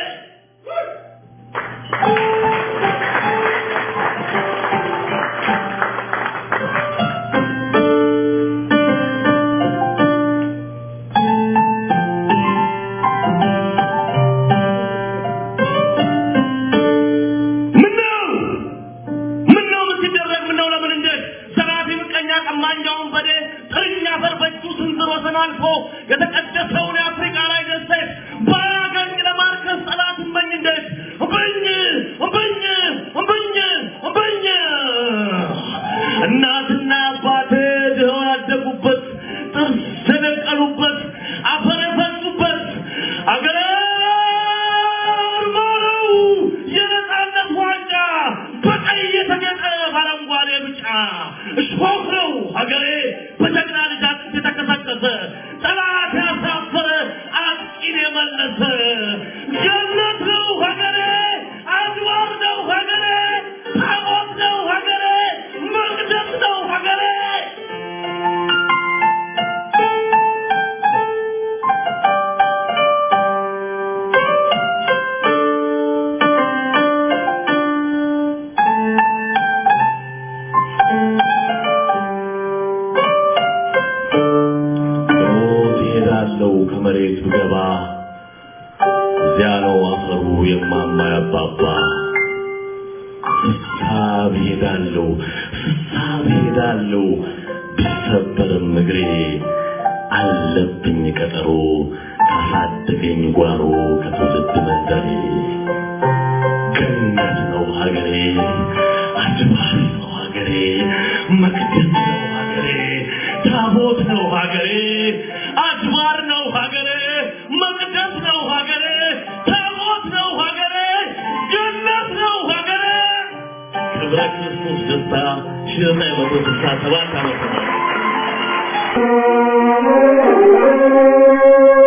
Speaker 3: የተቀደሰውን የአፍሪካ ላይ ደሴት ባያገኝ ለማርከስ ጠላት እመኝ እንዴት እምብኝ እናትና አባቴ ድኸው ያደጉበት ጥርስ የደቀሉበት አፈር የፈሱበት አገሬ ማረው የነጻነት ዋንጫ በቀይ የተጌጠ በአረንጓዴ ብጫ እሾህ ነው ሀገሬ በጀግና ልጃት የተቀሰቀሰ ጠላት ያሳፈረ አጥቂን የመለሰ ገነት ነው ሀገሬ አድባር ነው ሀገሬ ታቦት ነው ሀገሬ መቅደስ ነው ሀገሬ ከመሬት ብገባ እዚያ ነው አፈሩ የማማ ያባባ ስሳብ ሄዳለሁ ቢሰበርም እግሬ አለብኝ ቀጠሮ ካሳደገኝ ጓሮ ከትውልድ መንደሬ ገነት ነው ሀገሬ አድባር ነው ሀገሬ መቅደስ ነው ሀገሬ ታቦት ነው ሀገሬ አድባር ነው ሀገሬ መቅደስ ነው ሀገሬ ታቦት ነው ሀገሬ ገነት ነው ሀገሬ ክብረ ክርስቶስ ደስታ 1967 ዓመተ ምህረት